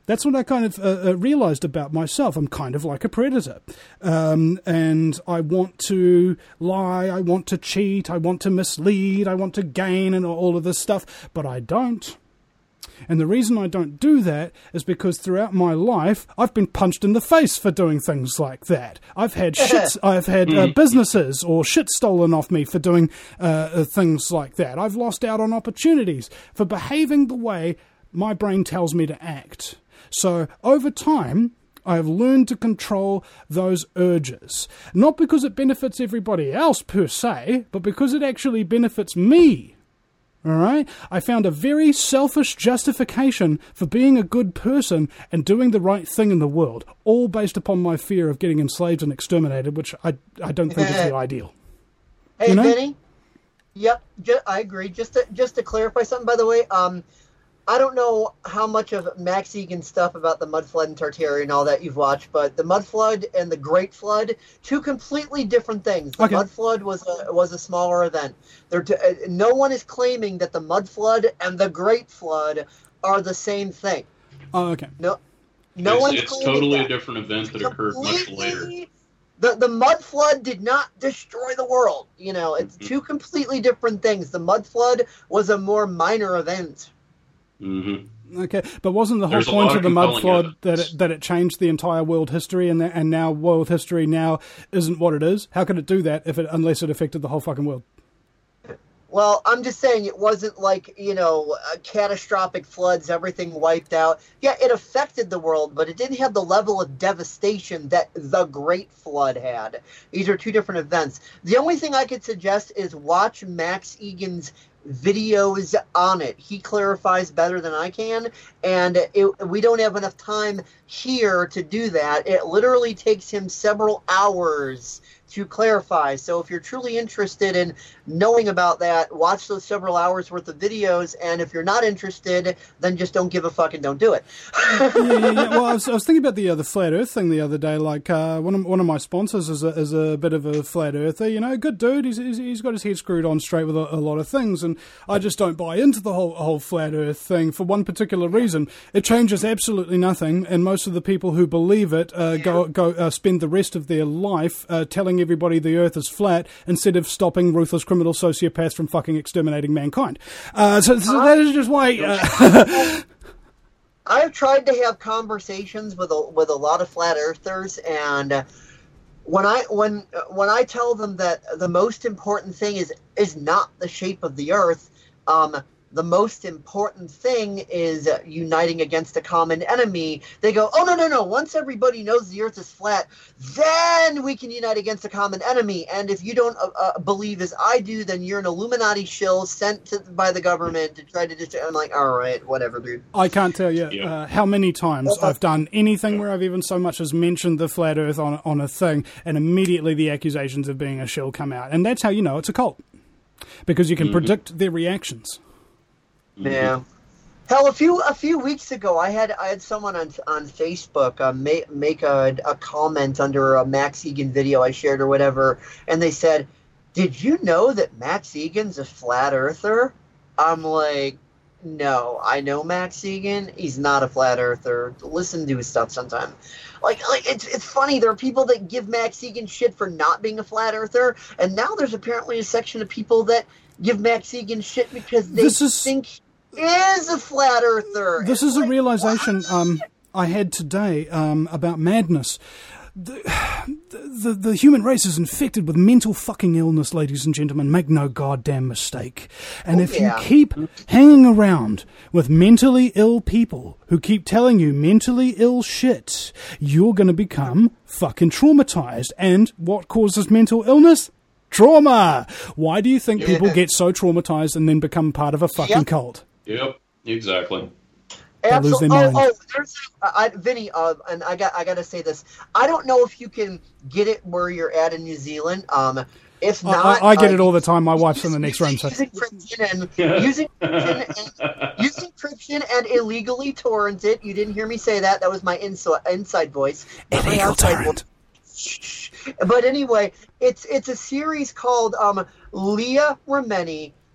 That's what I kind of uh, uh, realized about myself. I'm kind of like a predator. Um, and I want to lie, I want to cheat, I want to mislead, I want to gain and all of this stuff, but I don't. And the reason I don't do that is because throughout my life, I've been punched in the face for doing things like that. I've had shit, I've had uh, businesses or shit stolen off me for doing uh, things like that. I've lost out on opportunities for behaving the way my brain tells me to act. So over time, I have learned to control those urges. Not because it benefits everybody else per se, but because it actually benefits me. All right? I found a very selfish justification for being a good person and doing the right thing in the world, all based upon my fear of getting enslaved and exterminated, which I, I don't think is the ideal. Hey, you know? Vinny? Yep, ju- I agree. Just to, just to clarify something, by the way, um, I don't know how much of Max Egan's stuff about the Mud Flood and Tartaria and all that you've watched, but the Mud Flood and the Great Flood, two completely different things. The Okay. Mud Flood was a, was a smaller event. They're t- uh, no one is claiming that the Mud Flood and the Great Flood are the same thing. Oh, okay. No, no it's, one's it's claiming totally that. a different event that occurred much later. Completely- The the mud flood did not destroy the world. You know, it's Mhm. two completely different things. The mud flood was a more minor event. Mm-hmm. Okay, but wasn't the whole There's a point lot of of the mud compelling flood that evidence. it, that it changed the entire world history, and that, and now world history now isn't what it is? How could it do that if it unless it affected the whole fucking world? Well, I'm just saying it wasn't like, you know, uh, catastrophic floods, everything wiped out. Yeah, it affected the world, but it didn't have the level of devastation that the Great Flood had. These are two different events. The only thing I could suggest is watch Max Egan's videos on it. He clarifies better than I can, and it, we don't have enough time here to do that. It literally takes him several hours to clarify. So if you're truly interested in knowing about that, watch those several hours worth of videos, and if you're not interested, then just don't give a fuck and don't do it. yeah, yeah, yeah. Well, I was, I was thinking about the uh, the flat Earth thing the other day. Like uh, one of one of my sponsors is a, is a bit of a flat earther. You know, good dude. He's he's, he's got his head screwed on straight with a, a lot of things, and I just don't buy into the whole whole flat Earth thing for one particular reason. It changes absolutely nothing, and most of the people who believe it uh, go go uh, spend the rest of their life uh, telling everybody the Earth is flat instead of stopping ruthless criminal sociopaths from fucking exterminating mankind. Uh, so, so that is just why. Uh, I've tried to have conversations with a, with a lot of flat earthers, and uh, when I when when I tell them that the most important thing is is not the shape of the Earth, um, the most important thing is uh, uniting against a common enemy, they go, oh, no, no, no. Once everybody knows the Earth is flat, then we can unite against a common enemy. And if you don't uh, uh, believe as I do, then you're an Illuminati shill sent to, by the government to try to destroy. I'm like, all right, whatever, dude. I can't tell you Yeah. uh, how many times I've done anything where I've even so much as mentioned the flat Earth on on a thing, and immediately the accusations of being a shill come out, and that's how you know it's a cult, because you can Mhm. predict their reactions. Yeah. Hell, a few a few weeks ago, I had I had someone on on Facebook uh, make make a, a comment under a Max Egan video I shared or whatever, and they said, "Did you know that Max Egan's a flat earther?" I'm like, "No, I know Max Egan. He's not a flat earther. Listen to his stuff sometime." Like, like it's it's funny. There are people that give Max Egan shit for not being a flat earther, and now there's apparently a section of people that give Max Egan shit because they This is- think he is a flat earther. This It's is a like, realization what? um, I had today um, about madness. The, the the human race is infected with mental fucking illness, ladies and gentlemen. Make no goddamn mistake. And Oh, if yeah. you keep hanging around with mentally ill people who keep telling you mentally ill shit, you're going to become fucking traumatized. And what causes mental illness? Trauma. Why do you think Yeah. people get so traumatized and then become part of a fucking Yep. cult? Yep, exactly. They lose their Absolutely. Oh, mind. oh, there's, uh, I, Vinny, uh, and I got, I got to say this. I don't know if you can get it where you're at in New Zealand. Um, if I, not, I, I get uh, it all the time. My wife's in the next room. using, So. using Cryption and using Cryption and using Cryption and illegally torrent it. You didn't hear me say that. That was my inside inside voice. not my Illegal outside torrent. voice. But anyway, it's it's a series called um, Leah Remini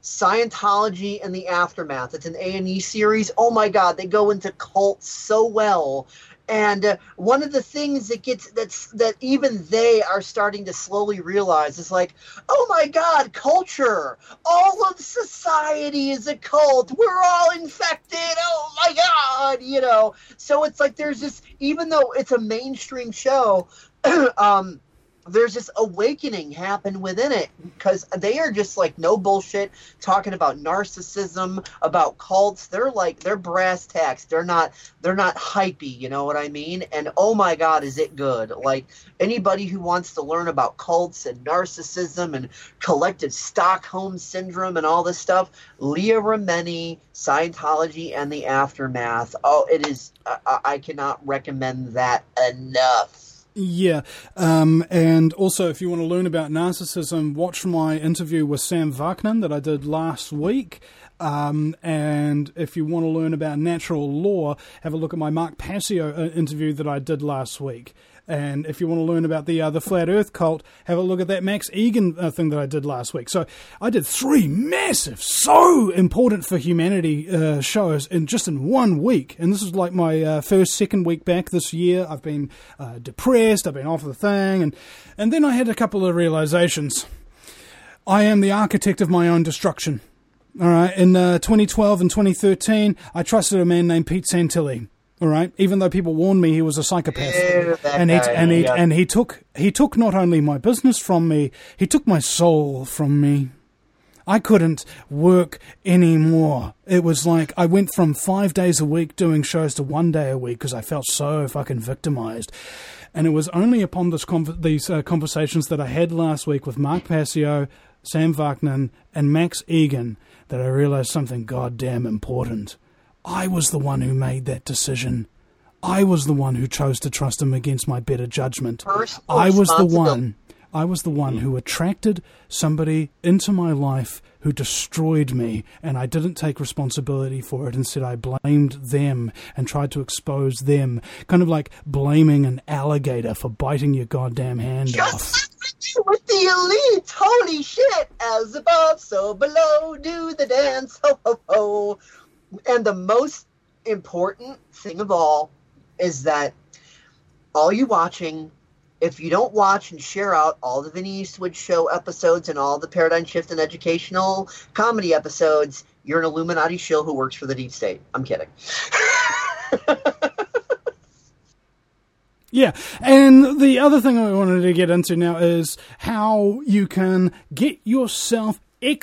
Scientology and the Aftermath. It's an A and E series. Oh my God, they go into cults so well. And uh, one of the things that gets that's that even they are starting to slowly realize is like, oh my God, culture, all of society is a cult. We're all infected. Oh my God, you know. So it's like there's this, even though it's a mainstream show, um, there's this awakening happen within it because they are just like no bullshit talking about narcissism, about cults. They're like, they're brass tacks. They're not, they're not hypey. You know what I mean? And oh my God, is it good? Like anybody who wants to learn about cults and narcissism and collective Stockholm syndrome and all this stuff, Leah Remini, Scientology and the Aftermath. Oh, it is, I, I cannot recommend that enough. Yeah, um, and also if you want to learn about narcissism, watch my interview with Sam Vaknin that I did last week. Um, and if you want to learn about natural law, have a look at my Mark Passio uh, interview that I did last week. And if you want to learn about the uh, the Flat Earth cult, have a look at that Max Egan uh, thing that I did last week. So I did three massive, so important for humanity uh, shows in just in one week. And this is like my uh, first, second week back this year. I've been uh, depressed. I've been off the thing. And, and then I had a couple of realizations. I am the architect of my own destruction. All right. In uh, twenty twelve and twenty thirteen, I trusted a man named Pete Santilli. All right, even though people warned me he was a psychopath, yeah, and he guy, and he yeah. and he took he took not only my business from me, he took my soul from me. I couldn't work anymore. It was like I went from five days a week doing shows to one day a week because I felt so fucking victimized. And it was only upon this con- these uh, conversations that I had last week with Mark Passio, Sam Vaknin, and Max Egan that I realized something goddamn important. I was the one who made that decision. I was the one who chose to trust him against my better judgment. I was the one. I was the one who attracted somebody into my life who destroyed me, and I didn't take responsibility for it. Instead, I blamed them and tried to expose them, kind of like blaming an alligator for biting your goddamn hand off. With the elite, holy shit! As above, so below, do the dance, ho ho ho. And the most important thing of all is that all you watching, if you don't watch and share out all the Vinny Eastwood Show episodes and all the Paradigm Shift and educational comedy episodes, you're an Illuminati shill who works for the deep state. I'm kidding. Yeah, and the other thing I wanted to get into now is how you can get yourself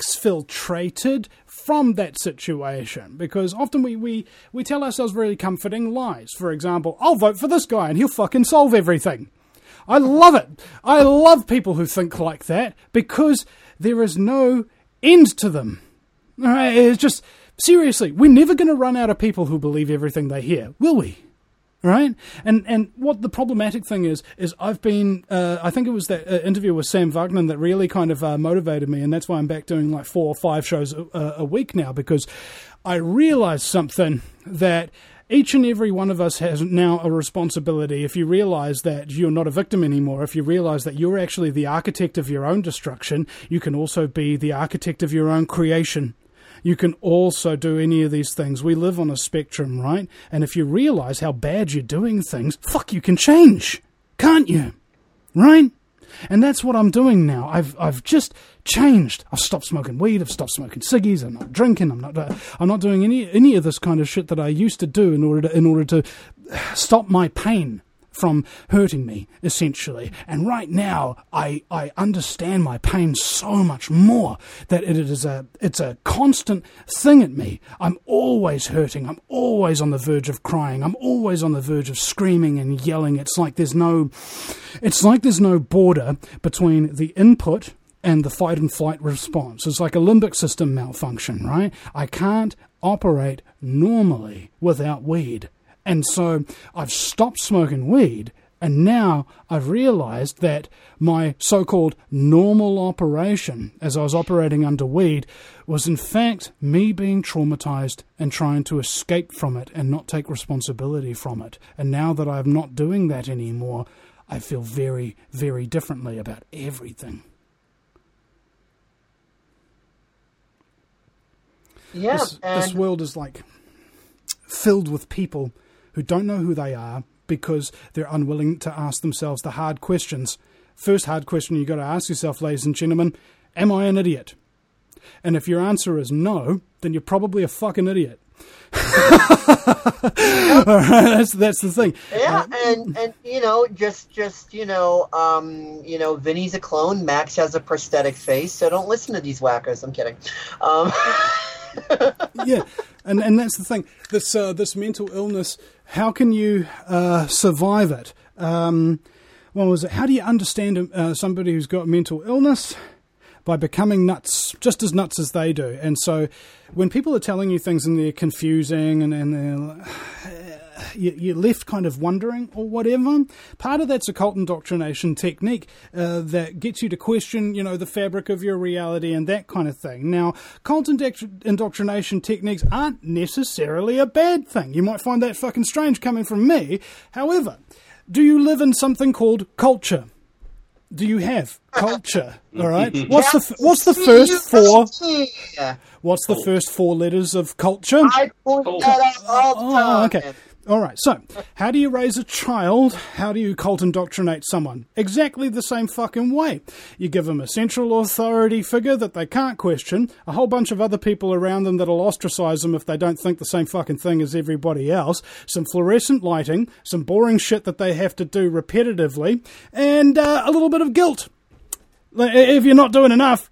exfiltrated from that situation, because often we, we, we tell ourselves really comforting lies. For example, I'll vote for this guy and he'll fucking solve everything. I love it. I love people who think like that because there is no end to them. All right, it's just, seriously, we're never going to run out of people who believe everything they hear, will we? Right? And and what the problematic thing is, is I've been, uh, I think it was that uh, interview with Sam Vaknin that really kind of uh, motivated me, and that's why I'm back doing like four or five shows a, a week now, because I realized something that each and every one of us has now a responsibility. If you realize that you're not a victim anymore, if you realize that you're actually the architect of your own destruction, you can also be the architect of your own creation. You can also do any of these things. We live on a spectrum, right? And if you realize how bad you're doing things, fuck, you can change, can't you? Right? And that's what I'm doing now. I've I've just changed. I've stopped smoking weed. I've stopped smoking ciggies. I'm not drinking. I'm not. Uh, I'm not doing any any of this kind of shit that I used to do in order to in order to stop my pain from hurting me, essentially. And right now, I, I understand my pain so much more that it is a it's a constant thing at me. I'm always hurting. I'm always on the verge of crying. I'm always on the verge of screaming and yelling. It's like there's no, it's like there's no border between the input and the fight and flight response. It's like a limbic system malfunction, right? I can't operate normally without weed. And so I've stopped smoking weed, and now I've realized that my so-called normal operation, as I was operating under weed, was in fact me being traumatized and trying to escape from it and not take responsibility from it. And now that I'm not doing that anymore, I feel very, very differently about everything. Yeah, this, and this world is like filled with people who don't know who they are because they're unwilling to ask themselves the hard questions. First hard question you got to ask yourself, ladies and gentlemen, am I an idiot? And if your answer is no, then you're probably a fucking idiot. All right, that's that's the thing. Yeah, Uh, and and you know, just just you know, um, you know, Vinny's a clone. Max has a prosthetic face, so don't listen to these wackos. I'm kidding. Um, yeah, and and that's the thing. This uh, this mental illness. How can you uh, survive it? Um, what was it? How do you understand uh, somebody who's got mental illness? By becoming nuts, just as nuts as they do. And so when people are telling you things and they're confusing and, and they're, you, you're left kind of wondering or whatever, part of that's occult indoctrination technique uh, that gets you to question, you know, the fabric of your reality and that kind of thing. Now, occult indoctr- indoctrination techniques aren't necessarily a bad thing. You might find that fucking strange coming from me. However, do you live in something called culture? Do you have culture? All right. What's the what's the first four? What's the first four letters of culture? I point that out all the time. Oh, okay. All right. So, how do you raise a child? How do you cult indoctrinate someone? Exactly the same fucking way. You give them a central authority figure that they can't question, a whole bunch of other people around them that'll ostracize them if they don't think the same fucking thing as everybody else, some fluorescent lighting, some boring shit that they have to do repetitively, and uh, a little bit of guilt if you're not doing enough.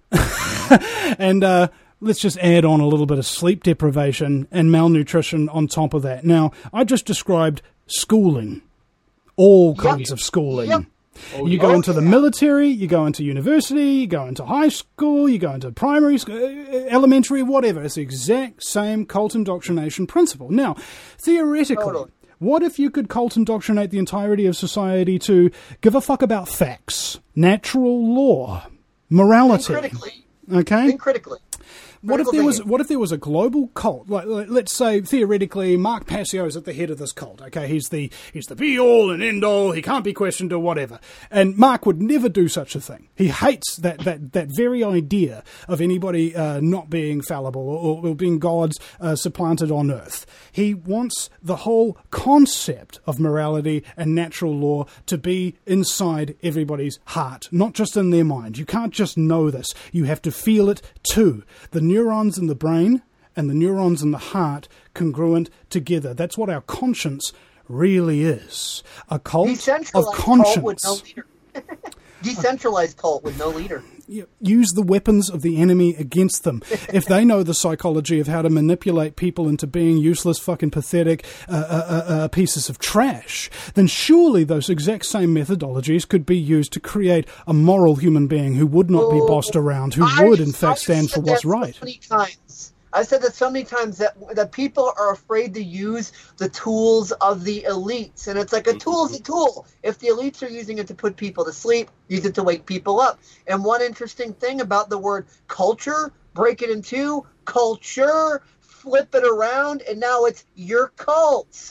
and, uh, let's just add on a little bit of sleep deprivation and malnutrition on top of that. Now, I just described schooling, all kinds Yep. of schooling. Yep. Oh, You yeah. go into the military, you go into university, you go into high school, you go into primary school, elementary, whatever. It's the exact same cult indoctrination principle. Now, theoretically, Totally. what if you could cult indoctrinate the entirety of society to give a fuck about facts, natural law, Think morality? critically. Okay? Think critically. What if Critical there was thinking. what if there was a global cult? Like, like, let's say theoretically, Mark Passio is at the head of this cult. Okay, he's the he's the be all and end all. He can't be questioned or whatever. And Mark would never do such a thing. He hates that that, that very idea of anybody uh, not being fallible or, or being gods uh, supplanted on earth. He wants the whole concept of morality and natural law to be inside everybody's heart, not just in their mind. You can't just know this. You have to feel it too. The neurons in the brain and the neurons in the heart congruent together. That's what our conscience really is. A cult of Decentralized conscience. cult with no leader. Decentralized cult with no leader. Use the weapons of the enemy against them. If they know the psychology of how to manipulate people into being useless, fucking pathetic uh, uh, uh, pieces of trash, then surely those exact same methodologies could be used to create a moral human being who would not be bossed around, who I- would in fact I've stand for said what's that so right. many times. I said that so many times that that people are afraid to use the tools of the elites, and it's like a tool is a tool. If the elites are using it to put people to sleep, use it to wake people up. And one interesting thing about the word culture, break it in two, culture, flip it around, and now it's your cult.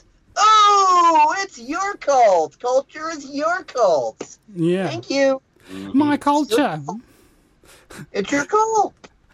Oh, it's your cult. Culture is your cult. Yeah. Thank you. My culture. It's your cult.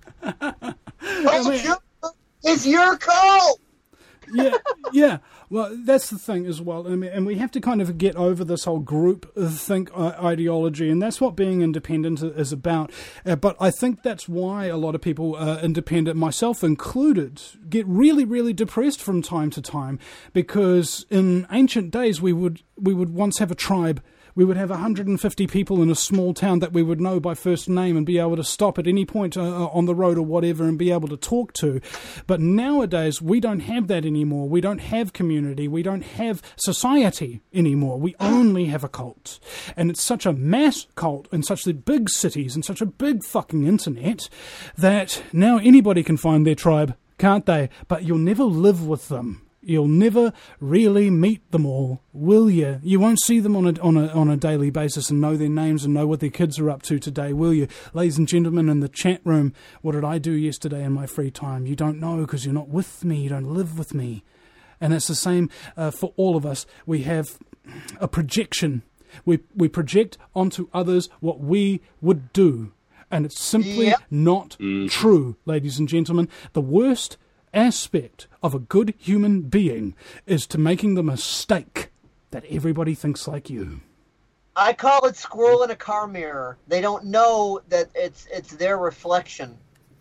Culture is your cult. yeah, yeah. Well, that's the thing as well. I mean, and we have to kind of get over this whole group think uh, ideology, and that's what being independent is about. Uh, but I think that's why a lot of people, uh, independent, myself included, get really, really depressed from time to time, because in ancient days we would we would once have a tribe. We would have one hundred fifty people in a small town that we would know by first name and be able to stop at any point uh, on the road or whatever and be able to talk to. But nowadays, we don't have that anymore. We don't have community. We don't have society anymore. We only have a cult. And it's such a mass cult in such the big cities and such a big fucking internet that now anybody can find their tribe, can't they? But you'll never live with them. You'll never really meet them all, will you? You won't see them on a, on a on a daily basis and know their names and know what their kids are up to today, will you? Ladies and gentlemen in the chat room, what did I do yesterday in my free time? You don't know because you're not with me, you don't live with me. And it's the same uh, for all of us. We have a projection. We, we project onto others what we would do. And it's simply Yep. not Mm. true, ladies and gentlemen. The worst aspect of a good human being is to making the mistake that everybody thinks like you. I call it squirrel in a car mirror. They don't know that it's it's their reflection.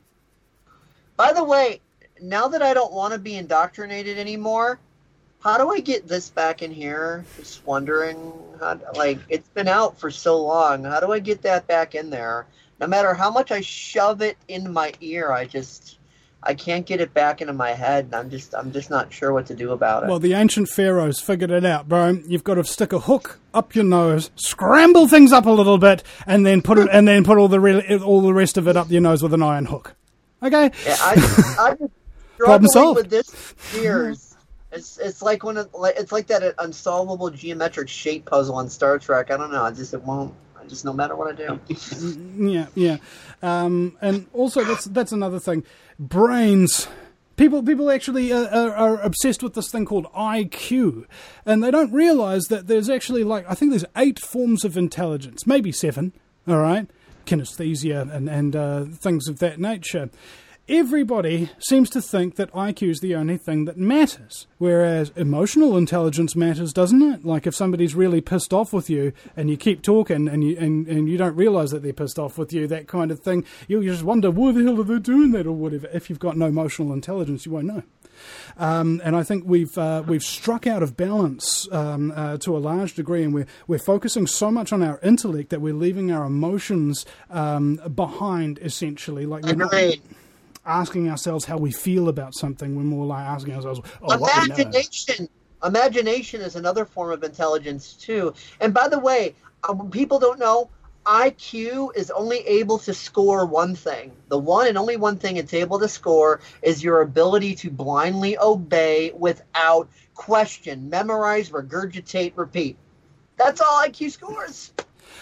By the way, now that I don't want to be indoctrinated anymore, how do I get this back in here? Just wondering. How, like, it's been out for so long. How do I get that back in there? No matter how much I shove it in my ear, I just... I can't get it back into my head, and I'm just I'm just not sure what to do about it. Well, the ancient pharaohs figured it out, bro. You've got to stick a hook up your nose, scramble things up a little bit, and then put it and then put all the re- all the rest of it up your nose with an iron hook. Okay. Yeah, I I'm just struggling with this for years. It's it's like when it, it's like that unsolvable geometric shape puzzle on Star Trek. I don't know. I just it won't. Just no matter what I do. Yeah, yeah. Um, and also, that's that's another thing. Brains. People people actually are, are, are obsessed with this thing called I Q. And they don't realize that there's actually, like, I think there's eight forms of intelligence. Maybe seven, all right? Kinesthesia and, and uh, things of that nature. Everybody seems to think that I Q is the only thing that matters, whereas emotional intelligence matters, doesn't it? Like if somebody's really pissed off with you and you keep talking and you and, and you don't realise that they're pissed off with you, that kind of thing, you just wonder, why the hell are they doing that or whatever. If you've got no emotional intelligence, you won't know. Um, and I think we've uh, we've struck out of balance um, uh, to a large degree, and we're we're focusing so much on our intellect that we're leaving our emotions um, behind, essentially. Like we're not asking ourselves how we feel about something. We're more like asking ourselves, oh, what imagination. Imagination is another form of intelligence too. And by the way, uh, people don't know, I Q is only able to score one thing. The one and only one thing it's able to score is your ability to blindly obey without question. Memorize, regurgitate, repeat. That's all I Q scores.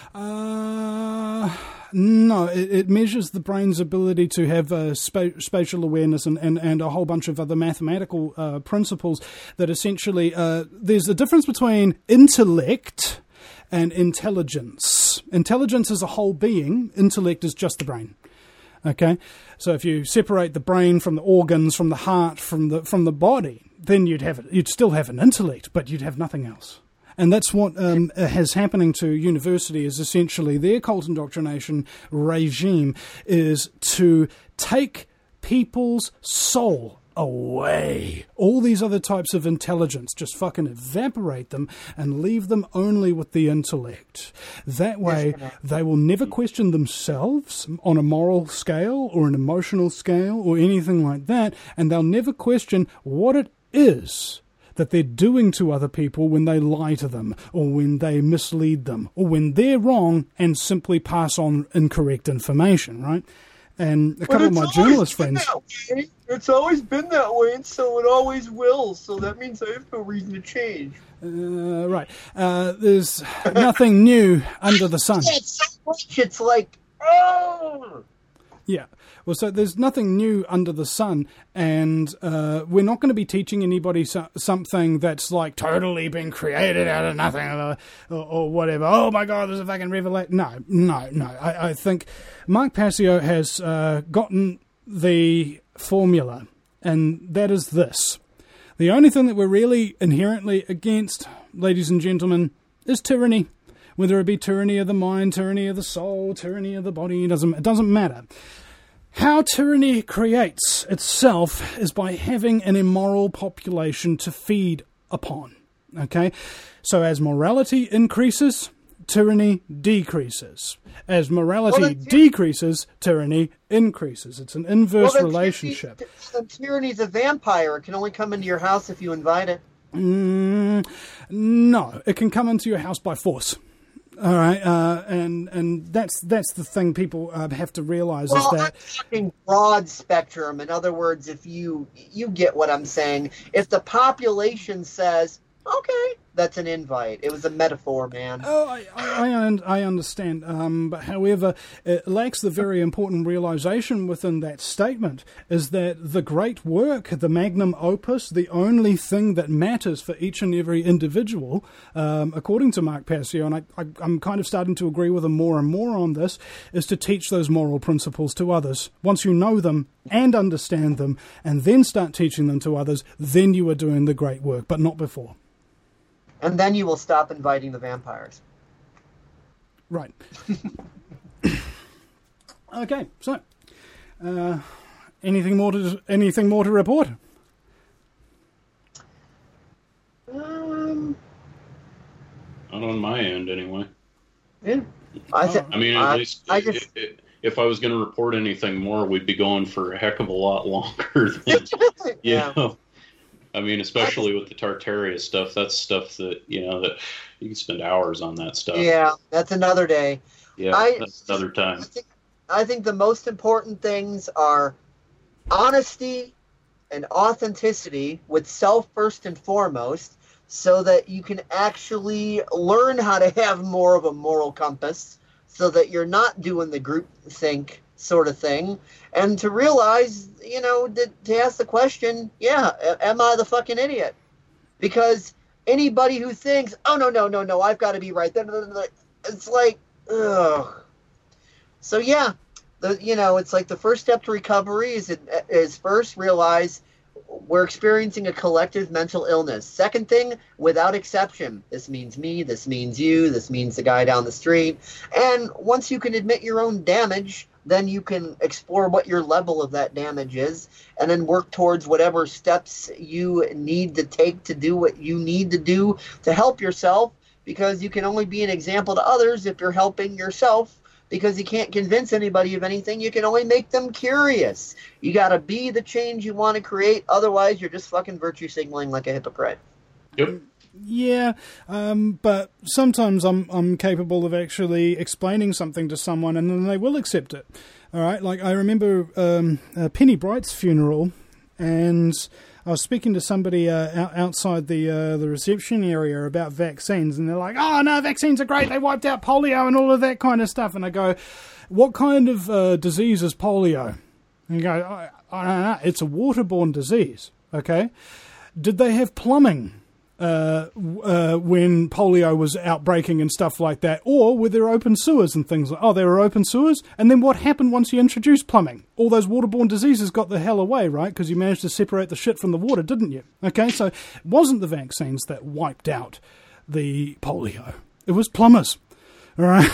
Uh, no, it, it measures the brain's ability to have uh, spa- spatial awareness and, and, and a whole bunch of other mathematical uh, principles that essentially, uh, there's a difference between intellect and intelligence. Intelligence is a whole being, intellect is just the brain. Okay? So if you separate the brain from the organs, from the heart, from the from the body, then you'd have you'd still have an intellect, but you'd have nothing else. And that's what um, has happening to university is essentially their cult indoctrination regime is to take people's soul away. All these other types of intelligence, just fucking evaporate them and leave them only with the intellect. That way, they will never question themselves on a moral scale or an emotional scale or anything like that, and they'll never question what it is that they're doing to other people when they lie to them or when they mislead them or when they're wrong and simply pass on incorrect information, right? And a couple of my journalist friends... It's always been that way, and so it always will, so that means I have no reason to change. Uh, right. Uh, there's nothing new under the sun. It's so much, it's like, oh... Yeah. Well, so there's nothing new under the sun, and uh, we're not going to be teaching anybody so- something that's like totally been created out of nothing or, or, or whatever. Oh my God, there's a fucking revelation. No, no, no. I, I think Mark Passio has uh, gotten the formula, and that is this. The only thing that we're really inherently against, ladies and gentlemen, is tyranny. Whether it be tyranny of the mind, tyranny of the soul, tyranny of the body, it doesn't, it doesn't matter. How tyranny creates itself is by having an immoral population to feed upon. Okay? So as morality increases, tyranny decreases. As morality well, decreases, tyranny increases. It's an inverse well, relationship. Tyranny, tyranny's a vampire. It can only come into your house if you invite it. Mm, no, it can come into your house by force. All right, uh, and and that's that's the thing people uh, have to realize well, is that I'm talking broad spectrum. In other words, if you you get what I'm saying, if the population says, okay, that's an invite. It was a metaphor, man. Oh, I, I, I understand. Um, but however, it lacks the very important realization within that statement is that the great work, the magnum opus, the only thing that matters for each and every individual, um, according to Mark Passio, and I, I, I'm kind of starting to agree with him more and more on this, is to teach those moral principles to others. Once you know them and understand them, and then start teaching them to others, then you are doing the great work, but not before. And then you will stop inviting the vampires. Right. Okay, so uh, anything more to anything more to report? Um, Not on my end, anyway. Yeah. I, th- I mean, at I, least I it, just, it, it, if I was going to report anything more, we'd be going for a heck of a lot longer than, you yeah. know. I mean, especially with the Tartaria stuff, that's stuff that, you know, that you can spend hours on that stuff. Yeah, that's another day. Yeah, I, that's another time. I think, I think the most important things are honesty and authenticity with self first and foremost, so that you can actually learn how to have more of a moral compass, so that you're not doing the group think sort of thing, and to realize, you know, that, to ask the question, yeah, am I the fucking idiot? Because anybody who thinks, oh, no, no, no, no, I've got to be right, it's like, ugh. So, yeah, the, you know, it's like the first step to recovery is, is first realize we're experiencing a collective mental illness. Second thing, without exception, this means me, this means you, this means the guy down the street. And once you can admit your own damage, then you can explore what your level of that damage is, and then work towards whatever steps you need to take to do what you need to do to help yourself, because you can only be an example to others if you're helping yourself, because you can't convince anybody of anything. You can only make them curious. You got to be the change you want to create. Otherwise, you're just fucking virtue signaling like a hypocrite. Yep. Yeah, um, but sometimes I'm I'm capable of actually explaining something to someone and then they will accept it. All right, like I remember um, uh, Penny Bright's funeral, and I was speaking to somebody uh, outside the uh, the reception area about vaccines, and they're like, "Oh no, vaccines are great. They wiped out polio and all of that kind of stuff." And I go, "What kind of uh, disease is polio?" And you go, I, "I don't know. It's a waterborne disease." Okay, did they have plumbing Uh, uh, when polio was outbreaking and stuff like that? Or were there open sewers and things like, oh, there were open sewers? And then what happened once you introduced plumbing? All those waterborne diseases got the hell away, right? Because you managed to separate the shit from the water, didn't you? Okay, so it wasn't the vaccines that wiped out the polio. It was plumbers. All right.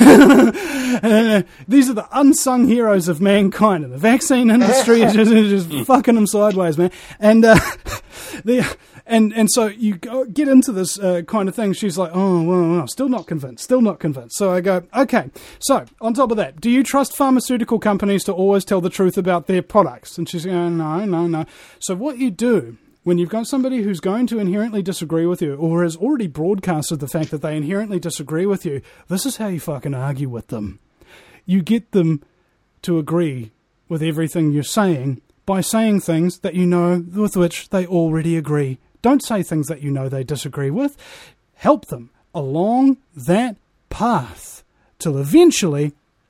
uh, these are the unsung heroes of mankind, and the vaccine industry is just, is just fucking them sideways, man. And uh, the and and so you go, get into this uh, kind of thing. She's like, oh, well, well, still not convinced, still not convinced. So I go, okay. So on top of that, do you trust pharmaceutical companies to always tell the truth about their products? And she's going, no, no, no. So what you do when you've got somebody who's going to inherently disagree with you, or has already broadcasted the fact that they inherently disagree with you, this is how you fucking argue with them. You get them to agree with everything you're saying by saying things that you know with which they already agree. Don't say things that you know they disagree with. Help them along that path till eventually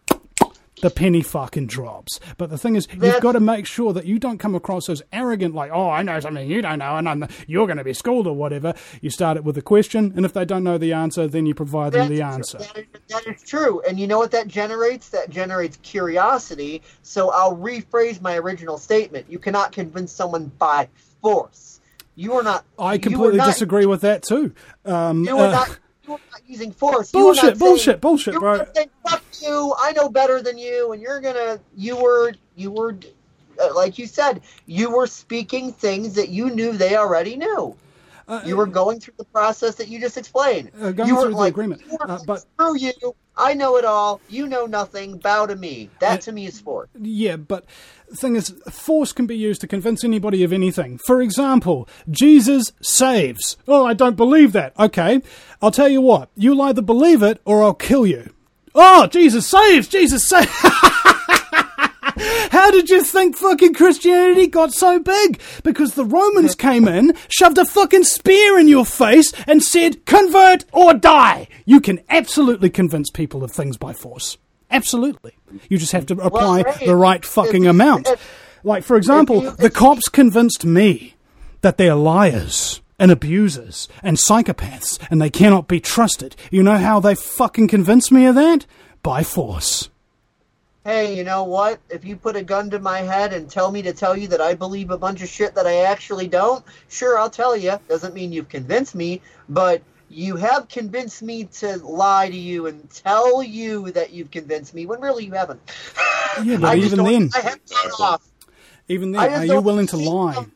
the penny fucking drops. But the thing is, you've That's, got to make sure that you don't come across as arrogant, like, oh, I know something you don't know, and I'm, you're going to be schooled or whatever. You start it with a question, and if they don't know the answer, then you provide them the answer. That is, that is true. And you know what that generates? That generates curiosity. So I'll rephrase my original statement. You cannot convince someone by force. You are not... I completely not, disagree with that, too. Um, you are uh, not... You're not using force. Bullshit, you bullshit, saying, bullshit, you're bro. Not saying, fuck you, I know better than you, and you're gonna, you were, you were, uh, like you said, you were speaking things that you knew they already knew. Uh, you were going through the process that you just explained. Uh, going you were through the like, agreement. You were uh, but screw you, I know it all, you know nothing, bow to me. That uh, to me is force. Yeah, but the thing is, force can be used to convince anybody of anything. For example, Jesus saves. Oh, I don't believe that. Okay, I'll tell you what. You'll either believe it or I'll kill you. Oh, Jesus saves! Jesus saves! How did you think fucking Christianity got so big? Because the Romans came in, shoved a fucking spear in your face, and said, convert or die. You can absolutely convince people of things by force. Absolutely. You just have to apply well, hey, the right fucking if, amount. If, like, for example, you, the cops convinced me that they're liars and abusers and psychopaths and they cannot be trusted. You know how they fucking convinced me of that? By force. Hey, you know what? If you put a gun to my head and tell me to tell you that I believe a bunch of shit that I actually don't, sure, I'll tell you. Doesn't mean you've convinced me, but you have convinced me to lie to you and tell you that you've convinced me when really you haven't. Yeah, but even then, I have to off. even then, are you willing to lie?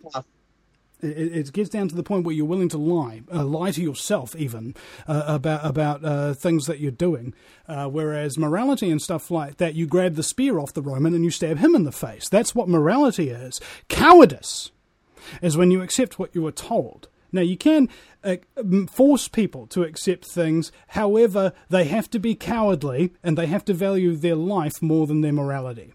It, it gets down to the point where you're willing to lie, uh, lie to yourself even uh, about about uh, things that you're doing. Uh, whereas morality and stuff like that, you grab the spear off the Roman and you stab him in the face. That's what morality is. Cowardice is when you accept what you were told. Now, you can uh, force people to accept things, however, they have to be cowardly and they have to value their life more than their morality.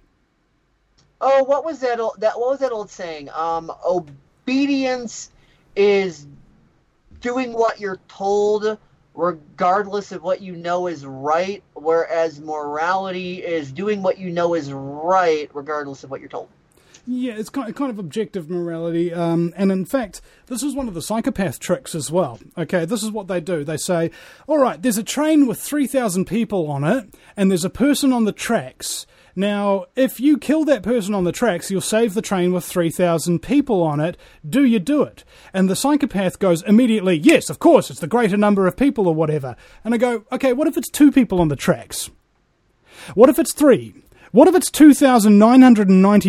Oh, what was that? Old, that what was that old saying? Um, obedience is doing what you're told, regardless of what you know is right, whereas morality is doing what you know is right, regardless of what you're told. Yeah, it's kind of, kind of objective morality, um, and in fact, this is one of the psychopath tricks as well. Okay, this is what they do. They say, all right, there's a train with three thousand people on it, and there's a person on the tracks. Now, if you kill that person on the tracks, you'll save the train with three thousand people on it. Do you do it? And the psychopath goes immediately, yes, of course, it's the greater number of people or whatever. And I go, okay, what if it's two people on the tracks? What if it's three? What if it's two thousand nine hundred ninety